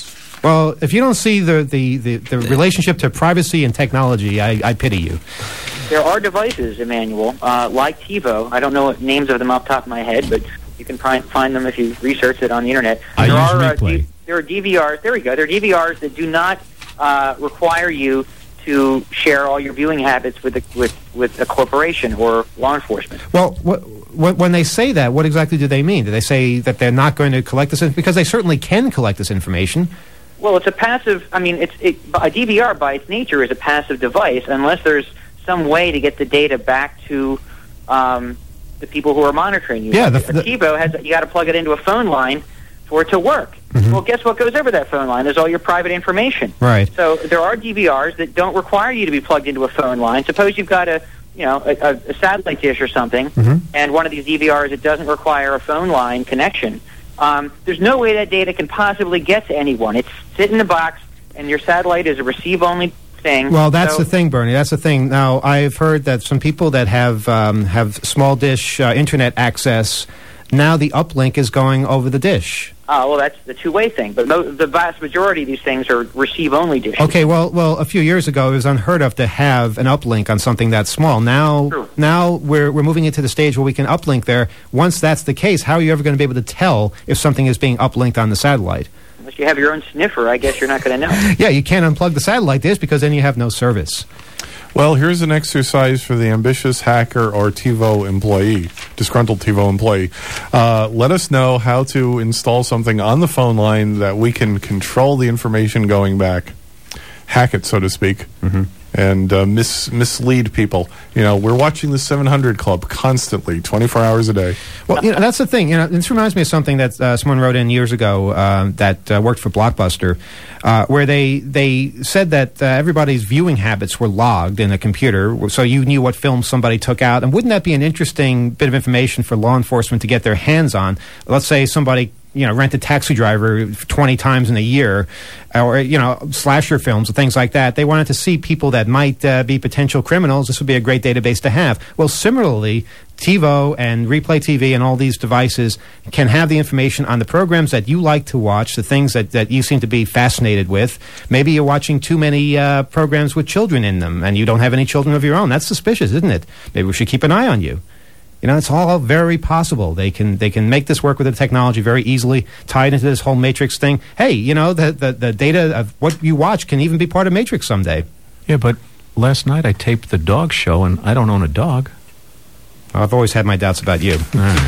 Well, if you don't see the, the, the, the relationship to privacy and technology, I, I pity you. There are devices, Emmanuel, uh, like TiVo. I don't know what names of them off the top of my head, but you can find, find them if you research it on the internet. I there use are, uh, Replay. D- there are D V Rs. There we go. There are D V Rs that do not uh, require you to share all your viewing habits with a, with with a corporation or law enforcement. Well, what, what, when they say that, what exactly do they mean? Do they say that they're not going to collect this? In- because they certainly can collect this information. Well, it's a passive. I mean, it's it, a D V R by its nature is a passive device, unless there's some way to get the data back to um, the people who are monitoring you. Yeah, the, a the, TiVo has you got to plug it into a phone line for it to work. Mm-hmm. Well, guess what goes over that phone line? There's all your private information. Right. So there are D V Rs that don't require you to be plugged into a phone line. Suppose you've got a you know a, a, a satellite dish or something, mm-hmm. and one of these D V Rs it doesn't require a phone line connection. Um, there's no way that data can possibly get to anyone. It's sit in the box, and your satellite is a receive-only thing. Well, that's so, the thing, Bernie. That's the thing. Now, I've heard that some people that have um, have small dish uh, internet access, now the uplink is going over the dish. Uh, well, that's the two-way thing. But mo- the vast majority of these things are receive-only dishes. Okay, well, well, a few years ago, it was unheard of to have an uplink on something that small. Now, True. now we're we're moving into the stage where we can uplink there. Once that's the case, how are you ever going to be able to tell if something is being uplinked on the satellite? Unless you have your own sniffer, I guess you're not going to know. Yeah, you can't unplug the satellite dish because then you have no service. Well, here's an exercise for the ambitious hacker or TiVo employee, disgruntled TiVo employee. Uh, let us know how to install something on the phone line that we can control the information going back, hack it, so to speak, mm-hmm. and uh, mis- mislead people. You know, we're watching the seven hundred Club constantly, twenty-four hours a day. Well, you know, that's the thing. You know, this reminds me of something that uh, someone wrote in years ago uh, that uh, worked for Blockbuster, uh, where they they said that uh, everybody's viewing habits were logged in a computer, so you knew what films somebody took out. And wouldn't that be an interesting bit of information for law enforcement to get their hands on? Let's say somebody, you know, rented Taxi Driver twenty times in a year, or, you know, slasher films and things like that. They wanted to see people that might uh, be potential criminals. This would be a great database to have. Well, similarly, TiVo and Replay T V and all these devices can have the information on the programs that you like to watch, the things that, that you seem to be fascinated with. Maybe you're watching too many uh, programs with children in them, and you don't have any children of your own. That's suspicious, isn't it? Maybe we should keep an eye on you. You know, it's all very possible. They can they can make this work with the technology very easily, tie it into this whole Matrix thing. Hey, you know, the, the, the data of what you watch can even be part of Matrix someday. Yeah, but last night I taped the dog show, and I don't own a dog. Well, I've always had my doubts about you.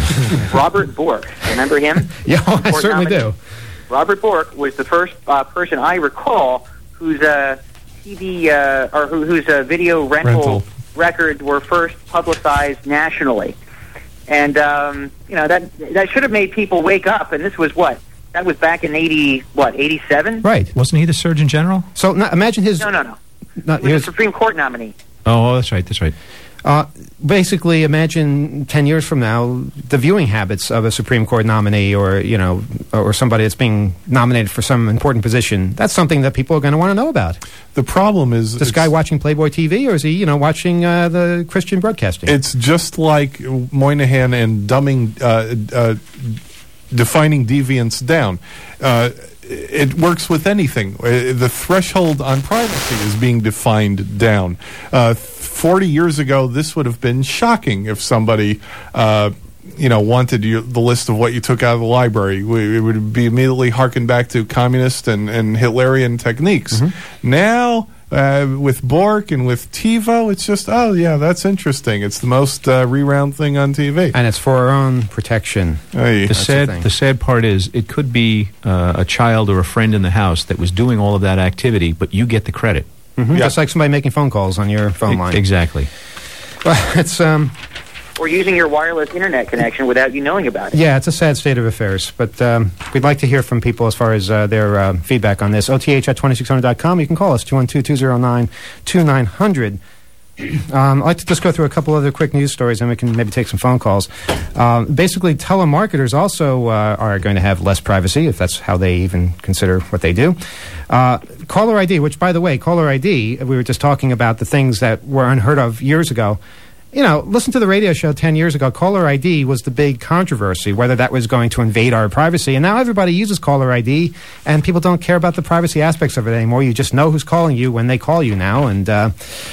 Robert Bork, remember him? Yeah, oh, I Court certainly nominee. do. Robert Bork was the first uh, person I recall whose uh, T V uh, or who, whose uh, video rental, Rental. records were first publicized nationally, and um, you know that that should have made people wake up. And this was what that was back in eighty what eighty-seven. Right. Wasn't he the Surgeon General? So now, imagine his... No, no, no. Not, He was here's- a Supreme Court nominee. Oh, that's right, that's right. Uh, basically, imagine ten years from now the viewing habits of a Supreme Court nominee, or you know, or somebody that's being nominated for some important position. That's something that people are going to want to know about. The problem is This it's- guy watching Playboy T V, or is he, you know, watching uh, the Christian broadcasting? It's just like Moynihan and dumbing, uh, uh, defining deviance down. Uh, it works with anything. Uh, The threshold on privacy is being defined down. Uh, Forty years ago, this would have been shocking if somebody, uh, you know, wanted you, the list of what you took out of the library. We, it would be immediately harkened back to communist and, and Hitlerian techniques. Mm-hmm. Now, uh, with Bork and with TiVo, it's just, oh, yeah, that's interesting. It's the most uh, reround thing on T V. and it's for our own protection. Hey. The That's the sad, thing. the sad part is, it could be uh, a child or a friend in the house that was doing all of that activity, but you get the credit. Mhm. Yeah. Just like somebody making phone calls on your phone E- line. Exactly. Well, it's um, Or using your wireless internet connection without you knowing about it. yeah, it's a sad state of affairs. But um, we'd like to hear from people as far as uh, their uh, feedback on this. O T H at twenty-six hundred dot com. You can call us two one two, two zero nine, two nine zero zero. Um, I'd like to just go through a couple other quick news stories, and we can maybe take some phone calls. Um, basically, telemarketers also uh, are going to have less privacy, if that's how they even consider what they do. Uh, caller I D, which, by the way, caller I D, we were just talking about the things that were unheard of years ago. you know, listen to the radio show ten years ago. Caller I D was the big controversy, whether that was going to invade our privacy. And now everybody uses caller I D, and people don't care about the privacy aspects of it anymore. You just know who's calling you when they call you now. And uh,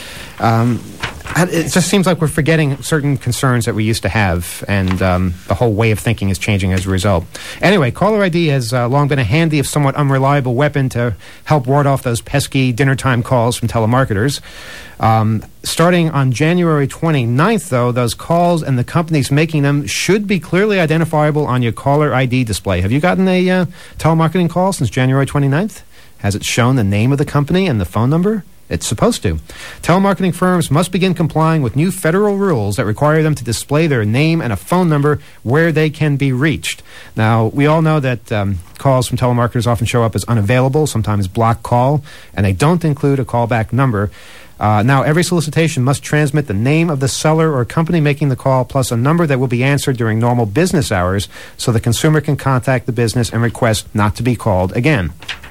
um, it just seems like we're forgetting certain concerns that we used to have, and um, the whole way of thinking is changing as a result. Anyway, caller I D has uh, long been a handy, if somewhat unreliable weapon to help ward off those pesky dinner-time calls from telemarketers. Um, starting on January twenty-ninth, though, those calls and the companies making them should be clearly identifiable on your caller I D display. Have you gotten a uh, telemarketing call since January twenty-ninth? Has it shown the name of the company and the phone number? It's supposed to. Telemarketing firms must begin complying with new federal rules that require them to display their name and a phone number where they can be reached. Now, we all know that um, calls from telemarketers often show up as unavailable, sometimes block call, and they don't include a callback number. Uh, now, every solicitation must transmit the name of the seller or company making the call, plus a number that will be answered during normal business hours, so the consumer can contact the business and request not to be called again.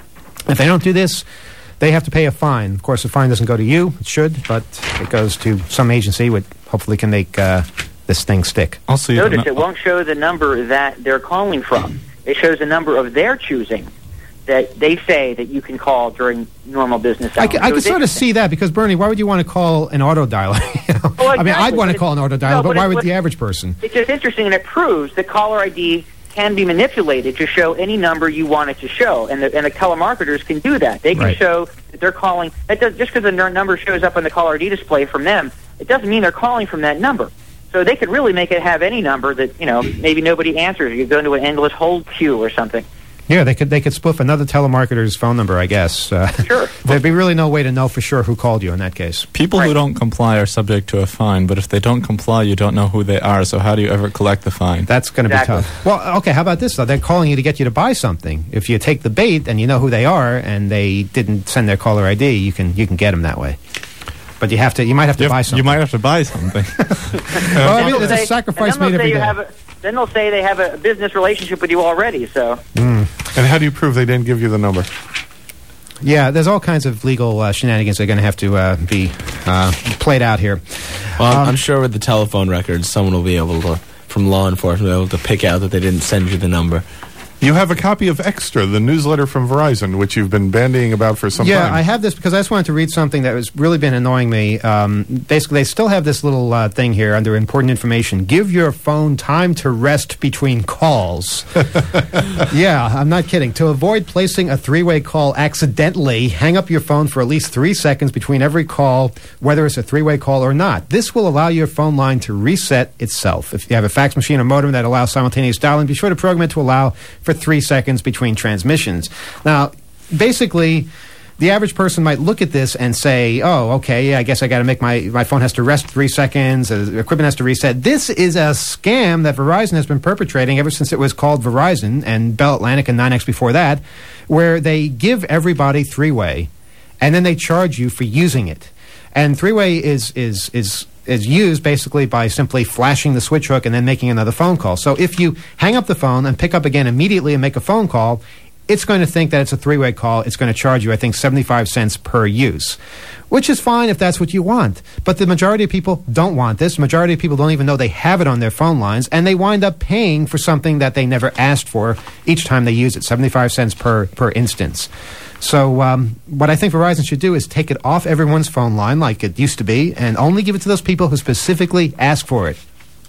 If they don't do this, they have to pay a fine. Of course, the fine doesn't go to you. It should, but it goes to some agency which hopefully can make uh, this thing stick. Also, you Notice it won't show the number that they're calling from. It shows a number of their choosing that they say that you can call during normal business hours. I can, I can sort of see that, because, Bernie, why would you want to call an auto dialer? you know? Well, exactly, I mean, I'd want to but call an auto dialer, no, but, but why it- would but- the average person? It's just interesting, and it proves that caller I D can be manipulated to show any number you want it to show, and the, and the telemarketers can do that. They can Right. show that they're calling. That does, just because the n- number shows up on the caller I D display from them, it doesn't mean they're calling from that number. So they could really make it have any number that, you know, maybe nobody answers. You go into an endless hold queue or something. Yeah, they could they could spoof another telemarketer's phone number, I guess. Uh, Sure. There'd be really no way to know for sure who called you in that case. People Right. who don't comply are subject to a fine, but if they don't comply, you don't know who they are, so how do you ever collect the fine? That's going to Exactly. be tough. Well, okay, how about this, though? They're calling you to get you to buy something. If you take the bait and you know who they are and they didn't send their caller I D, you can you can get them that way. But you have to. You might have to You, buy have, something. you might have to buy something. Well, I And mean, they'll there's a say- sacrifice and then made they'll say every you day. have a, then they'll say they have a business relationship with you already. So And how do you prove they didn't give you the number? Yeah, there's all kinds of legal uh, shenanigans that are going to have to uh, be uh, played out here. Well, I'm- Um, I'm sure with the telephone records, someone will be able to, from law enforcement, be able to pick out that they didn't send you the number. You have a copy of Extra, the newsletter from Verizon, which you've been bandying about for some yeah, time. I have this because I just wanted to read something that has really been annoying me. Um, basically, they still have this little uh, thing here under important information. Give your phone time to rest between calls. Yeah, I'm not kidding. To avoid placing a three-way call accidentally, hang up your phone for at least three seconds between every call, whether it's a three-way call or not. This will allow your phone line to reset itself. If you have a fax machine or modem that allows simultaneous dialing, be sure to program it to allow for three seconds between transmissions. Now, basically, the average person might look at this and say, oh, okay, yeah, I guess I got to make my, my phone has to rest three seconds, uh, the equipment has to reset. This is a scam that Verizon has been perpetrating ever since it was called Verizon, and Bell Atlantic and nine X before that, where they give everybody three-way, and then they charge you for using it. And three-way is is is is used basically by simply flashing the switch hook and then making another phone call. So if you hang up the phone and pick up again immediately and make a phone call, it's going to think that it's a three-way call. It's going to charge you, I think, seventy-five cents per use, which is fine if that's what you want. But the majority of people don't want this. The majority of people don't even know they have it on their phone lines, and they wind up paying for something that they never asked for each time they use it, seventy-five cents per, per instance. So um, what I think Verizon should do is take it off everyone's phone line like it used to be and only give it to those people who specifically ask for it.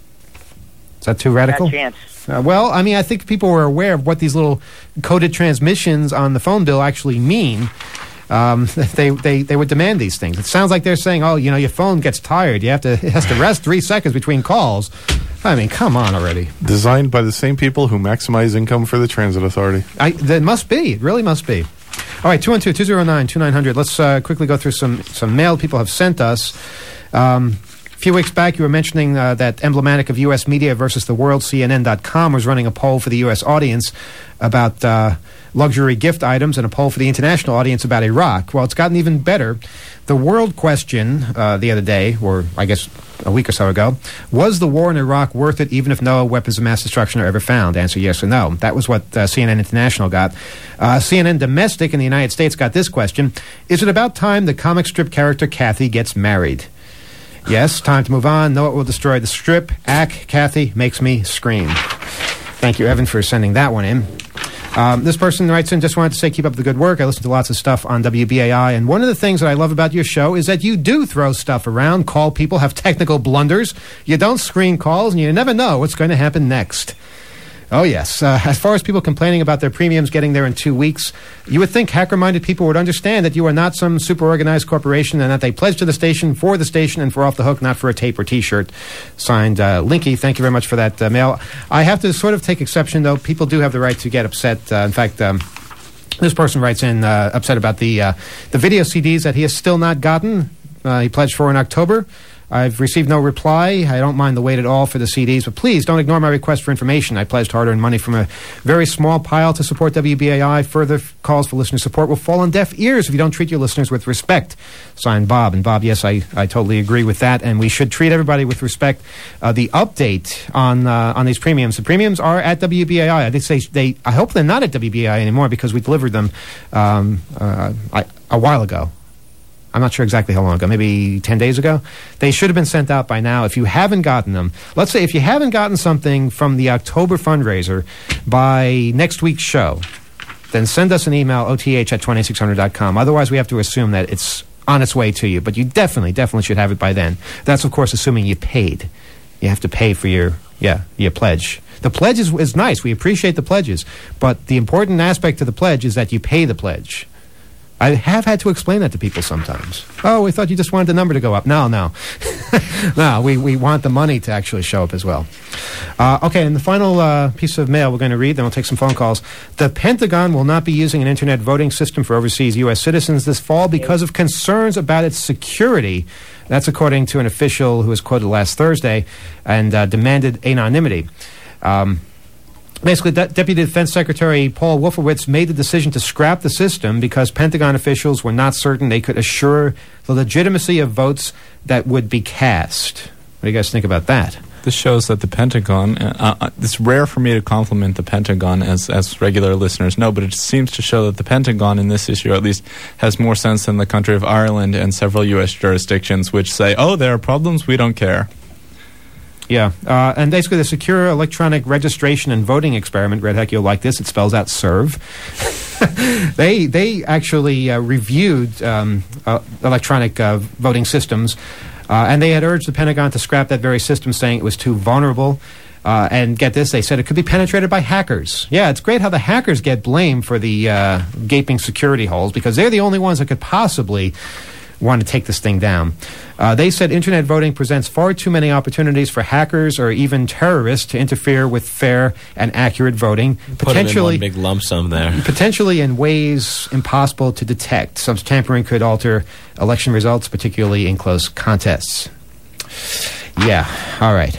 Is that too radical? Bad chance. Uh, well, I mean, I think people were aware of what these little coded transmissions on the phone bill actually mean. Um, they, they, they would demand these things. It sounds like they're saying, oh, you know, your phone gets tired. You have to, it has to rest three seconds between calls. I mean, come on already. Designed by the same people who maximize income for the Transit Authority. I, there must be. It really must be. All right, two one two, two zero nine, two nine zero zero. Let's uh, quickly go through some, some mail people have sent us. Um, a few weeks back, you were mentioning uh, that emblematic of U S media versus the world, C N N dot com was running a poll for the U S audience about uh, luxury gift items and a poll for the international audience about Iraq. Well, it's gotten even better. The world question uh, the other day, or I guess a week or so ago, was the war in Iraq worth it even if no weapons of mass destruction are ever found? Answer yes or no. That was what uh, C N N International got. Uh, C N N Domestic in the United States got this question. Is it about time the comic strip character Kathy gets married? Yes, time to move on. Know it will destroy the strip. Ack, Kathy, makes me scream. Thank you, Evan, for sending that one in. Um, this person writes in, just wanted to say keep up the good work. I listen to lots of stuff on W B A I, and one of the things that I love about your show is that you do throw stuff around, call people, have technical blunders. You don't screen calls, and you never know what's going to happen next. Oh, yes. Uh, as far as people complaining about their premiums getting there in two weeks, you would think hacker-minded people would understand that you are not some super-organized corporation and that they pledge to the station, for the station, and for Off the Hook, not for a tape or T-shirt. Signed, uh, Linky. Thank you very much for that uh, mail. I have to sort of take exception, though. People do have the right to get upset. Uh, in fact, um, this person writes in uh, upset about the, uh, the video C Ds that he has still not gotten. Uh, he pledged for in October. I've received no reply. I don't mind the wait at all for the C Ds, but please don't ignore my request for information. I pledged hard-earned money from a very small pile to support W B A I. Further f- calls for listener support will fall on deaf ears if you don't treat your listeners with respect. Signed, Bob. And Bob, yes, I, I totally agree with that, and we should treat everybody with respect. Uh, the update on uh, on these premiums, the premiums are at W B A I. I did say they. I hope they're not at W B A I anymore because we delivered them um, uh, I, a while ago. I'm not sure exactly how long ago, maybe ten days ago. They should have been sent out by now. If you haven't gotten them, let's say if you haven't gotten something from the October fundraiser by next week's show, then send us an email, O T H at twenty-six hundred dot com. Otherwise, we have to assume that it's on its way to you. But you definitely, definitely should have it by then. That's, of course, assuming you paid. You have to pay for your, yeah, your pledge. The pledge is, is nice. We appreciate the pledges. But the important aspect to the pledge is that you pay the pledge. I have had to explain that to people sometimes. Oh, we thought you just wanted the number to go up. No, no. no, we, we want the money to actually show up as well. Uh, okay, and the final uh, piece of mail we're going to read, then we'll take some phone calls. The Pentagon will not be using an internet voting system for overseas U S citizens this fall because of concerns about its security. That's according to an official who was quoted last Thursday and uh, demanded anonymity. Um Basically, De- Deputy Defense Secretary Paul Wolfowitz made the decision to scrap the system because Pentagon officials were not certain they could assure the legitimacy of votes that would be cast. What do you guys think about that? This shows that the Pentagon, uh, uh, it's rare for me to compliment the Pentagon, as, as regular listeners know, but it seems to show that the Pentagon in this issue at least has more sense than the country of Ireland and several U S jurisdictions which say, oh, there are problems, we don't care. Yeah, uh, and basically the Secure Electronic Registration and Voting Experiment, Red Heck, you'll like this, it spells out SERV. they they actually uh, reviewed um, uh, electronic uh, voting systems, uh, and they had urged the Pentagon to scrap that very system, saying it was too vulnerable. Uh, and get this, they said it could be penetrated by hackers. Yeah, it's great how the hackers get blamed for the uh, gaping security holes, because they're the only ones that could possibly want to take this thing down. Uh, they said internet voting presents far too many opportunities for hackers or even terrorists to interfere with fair and accurate voting, Put potentially them in one big lump sum there. potentially in ways impossible to detect. Some tampering could alter election results, particularly in close contests. Yeah, all right.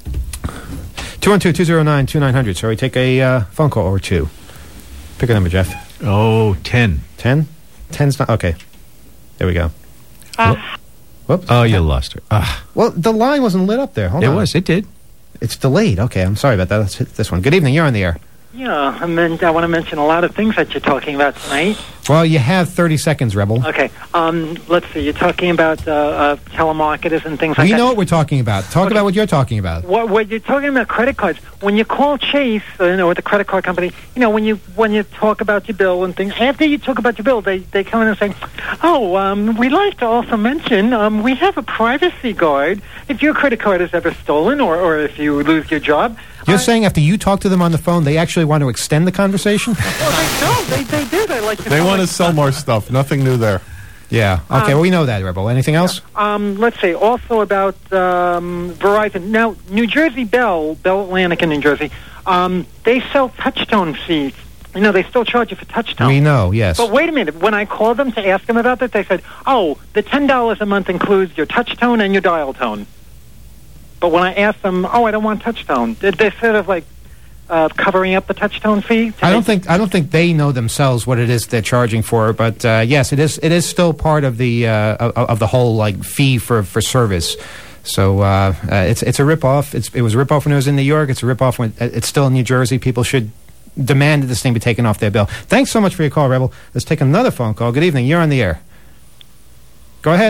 two one two, two zero nine, two nine hundred. So we take a uh, phone call or two. Pick a number, Jeff. Oh, ten. ten? ten's not... Okay. There we go. Uh, Whoops. Oh, you lost her. Ah. Well, the line wasn't lit up there. Hold It on. was. It did. It's delayed. Okay, I'm sorry about that. Let's hit this one. Good evening. You're on the air. Yeah, I meant I want to mention a lot of things that you're talking about tonight. Well, you have thirty seconds, Rebel. Okay, um, let's see. You're talking about uh, uh, telemarketers and things like We that. know what we're talking about. Talk Okay. about what you're talking about. What, what you're talking about credit cards. When you call Chase, uh, you know, with the credit card company, you know, when you when you talk about your bill and things, after you talk about your bill, they, they come in and say, oh, um, we'd like to also mention um, we have a privacy guard. If your credit card is ever stolen or, or if you lose your job. You're uh, saying after you talk to them on the phone, they actually want to extend the conversation? well, they, no, they, they do. They like to They know want to it. sell more stuff. Nothing new there. Yeah. Okay, Um, well, we know that, Rebel. Anything else? Um, let's see. Also about um, Verizon. Now, New Jersey Bell, Bell Atlantic in New Jersey, um, they sell touch-tone fees. You know, they still charge you for touch-tone. We know, yes. But wait a minute. When I called them to ask them about that, they said, oh, the ten dollars a month includes your touch-tone and your dial tone. But when I asked them, oh, I don't want touch-tone, they- they're sort of like uh, covering up the touch-tone fee. I don't think I don't think they know themselves what it is they're charging for, but uh, yes, it is it is still part of the uh, of, of the whole like fee for, for service. So uh, uh, it's it's a ripoff. It's it was a ripoff when it was in New York. It's a ripoff when it's still in New Jersey. People should demand that this thing be taken off their bill. Thanks so much for your call, Rebel. Let's take another phone call. Good evening. You're on the air. Go ahead.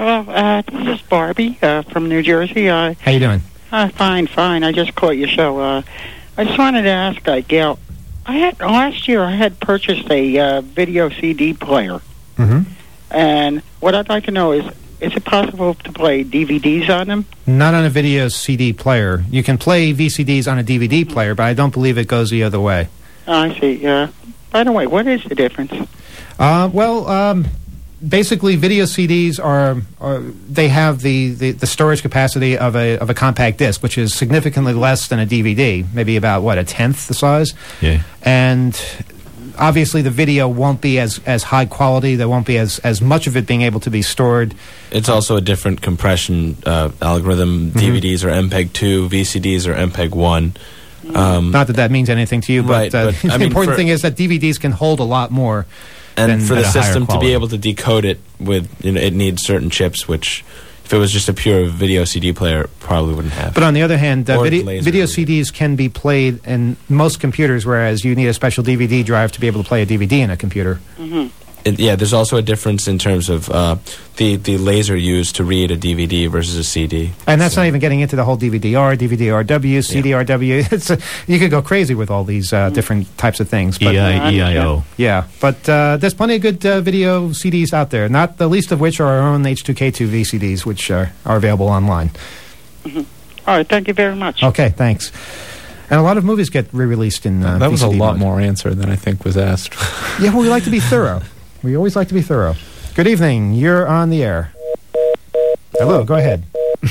Hello, uh, this is Barbie uh, from New Jersey. Uh, How you doing? uh, fine, fine. I just caught your show. Uh, I just wanted to ask, uh, Gail, I had last year I had purchased a uh, video C D player, Mm-hmm. and what I'd like to know is, is it possible to play D V Ds on them? Not on a video C D player. You can play V C Ds on a D V D player, but I don't believe it goes the other way. Oh, I see. Uh, by the way, what is the difference? Uh, well, um, basically, video C Ds are, are they have the, the, the storage capacity of a of a compact disc, which is significantly less than a D V D, maybe about what, a tenth the size. Yeah. And obviously, the video won't be as, as high quality. There won't be as, as much of it being able to be stored. It's also a different compression uh, algorithm. Mm-hmm. D V Ds are M P E G two, V C Ds are M P E G one. Um, Not that that means anything to you, but, Right, uh, but, I the mean, important for- thing is that D V Ds can hold a lot more. and than for the at a higher system to quality. be able to decode it with, you know, it needs certain chips, which if it was just a pure video C D player, it probably wouldn't have. But on the other hand, uh, Or video, laser. video C Ds can be played in most computers, whereas you need a special D V D drive to be able to play a D V D in a computer. Mm-hmm. It, yeah, there's also a difference in terms of uh, the the laser used to read a D V D versus a C D. And that's not even getting into the whole D V D R, D V D R W, C D R W. It's a, you could go crazy with all these uh, different types of things. But, E I E I O. Yeah, but uh, there's plenty of good uh, video C Ds out there, not the least of which are our own H two K two V C Ds, which uh, are available online. Mm-hmm. All right, thank you very much. Okay, thanks. And a lot of movies get re-released in uh, that was a V C D lot mode. more answer than I think was asked. Yeah, well, we like to be thorough. We always like to be thorough. Good evening. You're on the air. Hello, go ahead.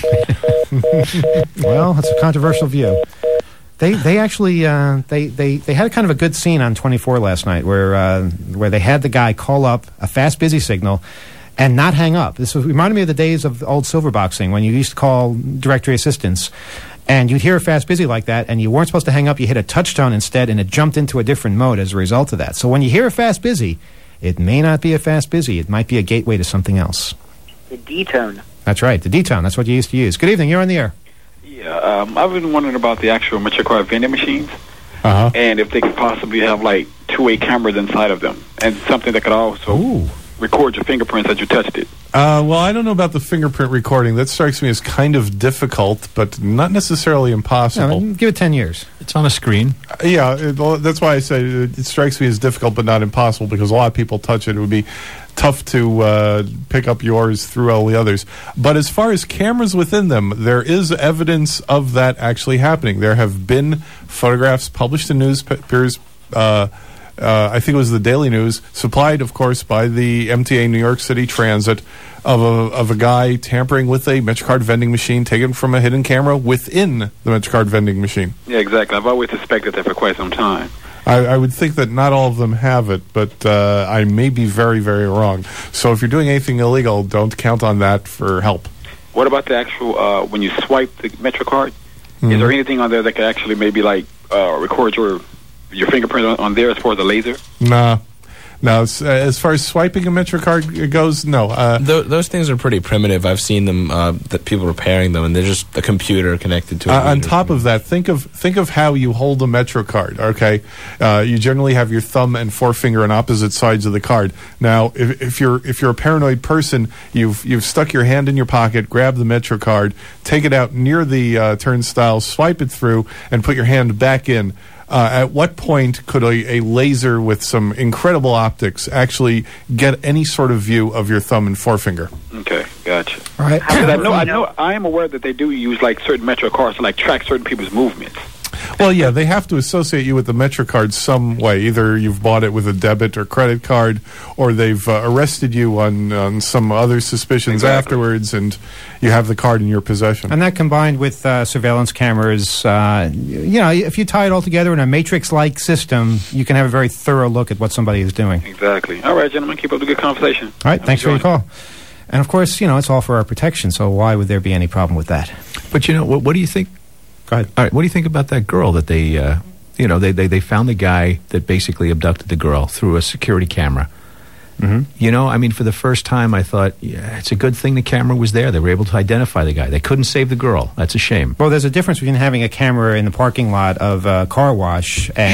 Well, that's a controversial view. They they actually uh, they, they they had kind of a good scene on twenty-four last night where uh, where they had the guy call up a fast busy signal and not hang up. This was, reminded me of the days of old Silverboxing when you used to call directory assistance. And you'd hear a fast busy like that, and you weren't supposed to hang up. You hit a touchtone instead, and it jumped into a different mode as a result of that. So when you hear a fast busy, it may not be a fast busy. It might be a gateway to something else. The D-tone. That's right, the D-tone. That's what you used to use. Good evening. You're on the air. Yeah, um, I've been wondering about the actual MetroCard vending machines, uh-huh. and if they could possibly have like two-way cameras inside of them, and something that could also Ooh. record your fingerprints that you touched it. Uh, well, I don't know about the fingerprint recording. That strikes me as kind of difficult, but not necessarily impossible. No, give it ten years. It's on a screen. Uh, yeah, it, well, that's why I say it, it strikes me as difficult, but not impossible, because a lot of people touch it. It would be tough to uh, pick up yours through all the others. But as far as cameras within them, there is evidence of that actually happening. There have been photographs published in newspapers. Uh, uh, I think it was the Daily News, supplied, of course, by the M T A New York City Transit, of a of a guy tampering with a MetroCard vending machine, taken from a hidden camera within the MetroCard vending machine. Yeah, exactly. I've always suspected that for quite some time. I, I would think that not all of them have it, but uh, I may be very, very wrong. So if you're doing anything illegal, don't count on that for help. What about the actual, uh, when you swipe the MetroCard, Mm-hmm. is there anything on there that could actually maybe like uh, record your your fingerprint on, on there as far as the laser? Nah. Now, as, uh, as far as swiping a MetroCard goes, no. Uh, Th- those things are pretty primitive. I've seen them, uh, that people repairing them, and they're just a computer connected to it. Uh, on top of that, think of think of how you hold a MetroCard. Okay, uh, you generally have your thumb and forefinger on opposite sides of the card. Now, if, if you're if you're a paranoid person, you've you've stuck your hand in your pocket, grab the MetroCard, take it out near the uh, turnstile, swipe it through, and put your hand back in. Uh, at what point could a, a laser with some incredible optics actually get any sort of view of your thumb and forefinger? Okay, gotcha. All right. Because I know, I know, I am aware that they do use like certain MetroCards to like track certain people's movements. Well, yeah, they have to associate you with the MetroCard some way. Either you've bought it with a debit or credit card, or they've uh, arrested you on, on some other suspicions Exactly. afterwards, and you have the card in your possession. And that combined with uh, surveillance cameras, uh, you know, if you tie it all together in a matrix-like system, you can have a very thorough look at what somebody is doing. Exactly. All right, gentlemen, keep up the good conversation. All right, thanks for your call. And of course, you know, it's all for our protection, so why would there be any problem with that? But you know, what, what do you think? Go ahead. All right, what do you think about that girl that they, uh, you know, they, they, they found the guy that basically abducted the girl through a security camera? Mm-hmm. You know, I mean, for the first time, I thought, yeah, it's a good thing the camera was there. They were able to identify the guy. They couldn't save the girl. That's a shame. Well, there's a difference between having a camera in the parking lot of a car wash and Sure.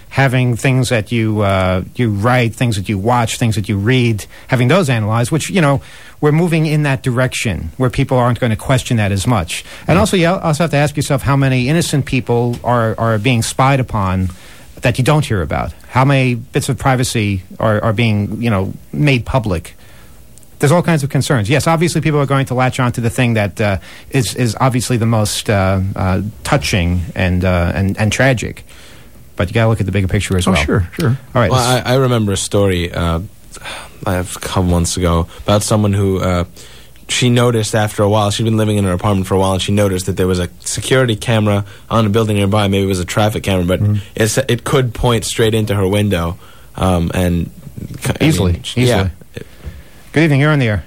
having things that you uh, you write, things that you watch, things that you read, having those analyzed, which, you know, we're moving in that direction where people aren't going to question that as much. And also, you also have to ask yourself how many innocent people are, are being spied upon that you don't hear about. How many bits of privacy are, are being, you know, made public? There's all kinds of concerns. Yes, obviously people are going to latch on to the thing that uh, is, is obviously the most uh, uh, touching and, uh, and, and tragic. But you got to look at the bigger picture as Oh, well. sure, sure. All right. Well, I, I remember a story uh, I have a couple months ago about someone who uh, she noticed after a while. She'd been living in her apartment for a while, and she noticed that there was a security camera on a building nearby. Maybe it was a traffic camera, but Mm-hmm. it's, it could point straight into her window. Um, and I Easily, mean, easily. Yeah. Good evening. You're on the air.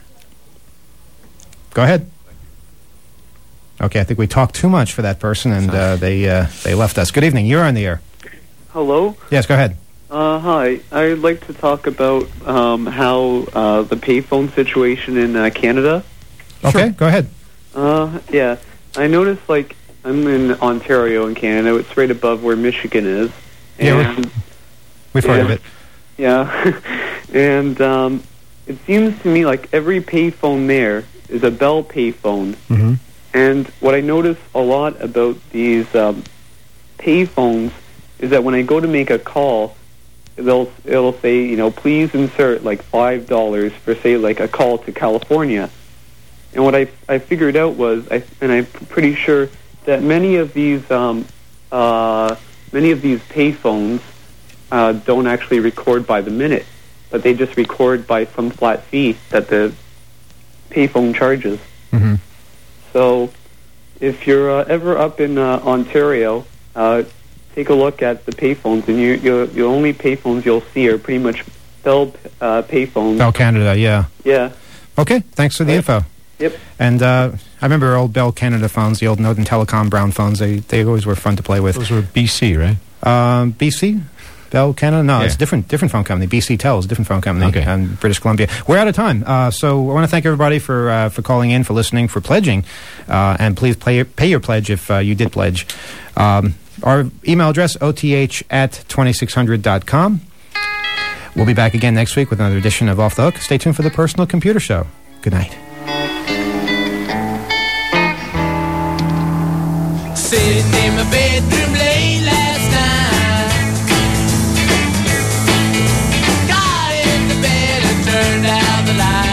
Go ahead. Okay, I think we talked too much for that person, and uh, they uh, they left us. Good evening. You're on the air. Hello? Yes, go ahead. Uh, hi. I'd like to talk about um, how uh, the payphone situation in uh, Canada. Okay, go ahead. Uh, yeah. I noticed, like, I'm in Ontario in Canada. It's right above where Michigan is. Yeah, we- And, We've heard of yeah. it. Yeah. and um, it seems to me like every payphone there is a Bell payphone. Mm-hmm. And what I notice a lot about these um, payphones is that when I go to make a call, they'll it'll say, you know, please insert like five dollars for, say, like a call to California. And what I I figured out was, I and I'm pretty sure that many of these um, uh, many of these payphones uh, don't actually record by the minute, but they just record by some flat fee that the payphone charges. Mm-hmm. So, if you're uh, ever up in uh, Ontario, uh, take a look at the payphones, and you, you, the only payphones you'll see are pretty much Bell uh, payphones. Bell Canada, yeah. Yeah. Okay, thanks for the info. Yep. And uh, I remember old Bell Canada phones, the old Northern Telecom brown phones. They they always were fun to play with. Those were B C, right? Um, B C? Bell Canada? No, Yeah. it's a different, different phone company. B C Tel is a different phone company Okay. in British Columbia. We're out of time. Uh, so I want to thank everybody for uh, for calling in, for listening, for pledging. Uh, and please pay, pay your pledge if uh, you did pledge. Um, our email address, O T H at twenty-six hundred dot com. We'll be back again next week with another edition of Off the Hook. Stay tuned for the Personal Computer Show. Good night. Sitting in my bedroom late last night, got into bed and turned out the light.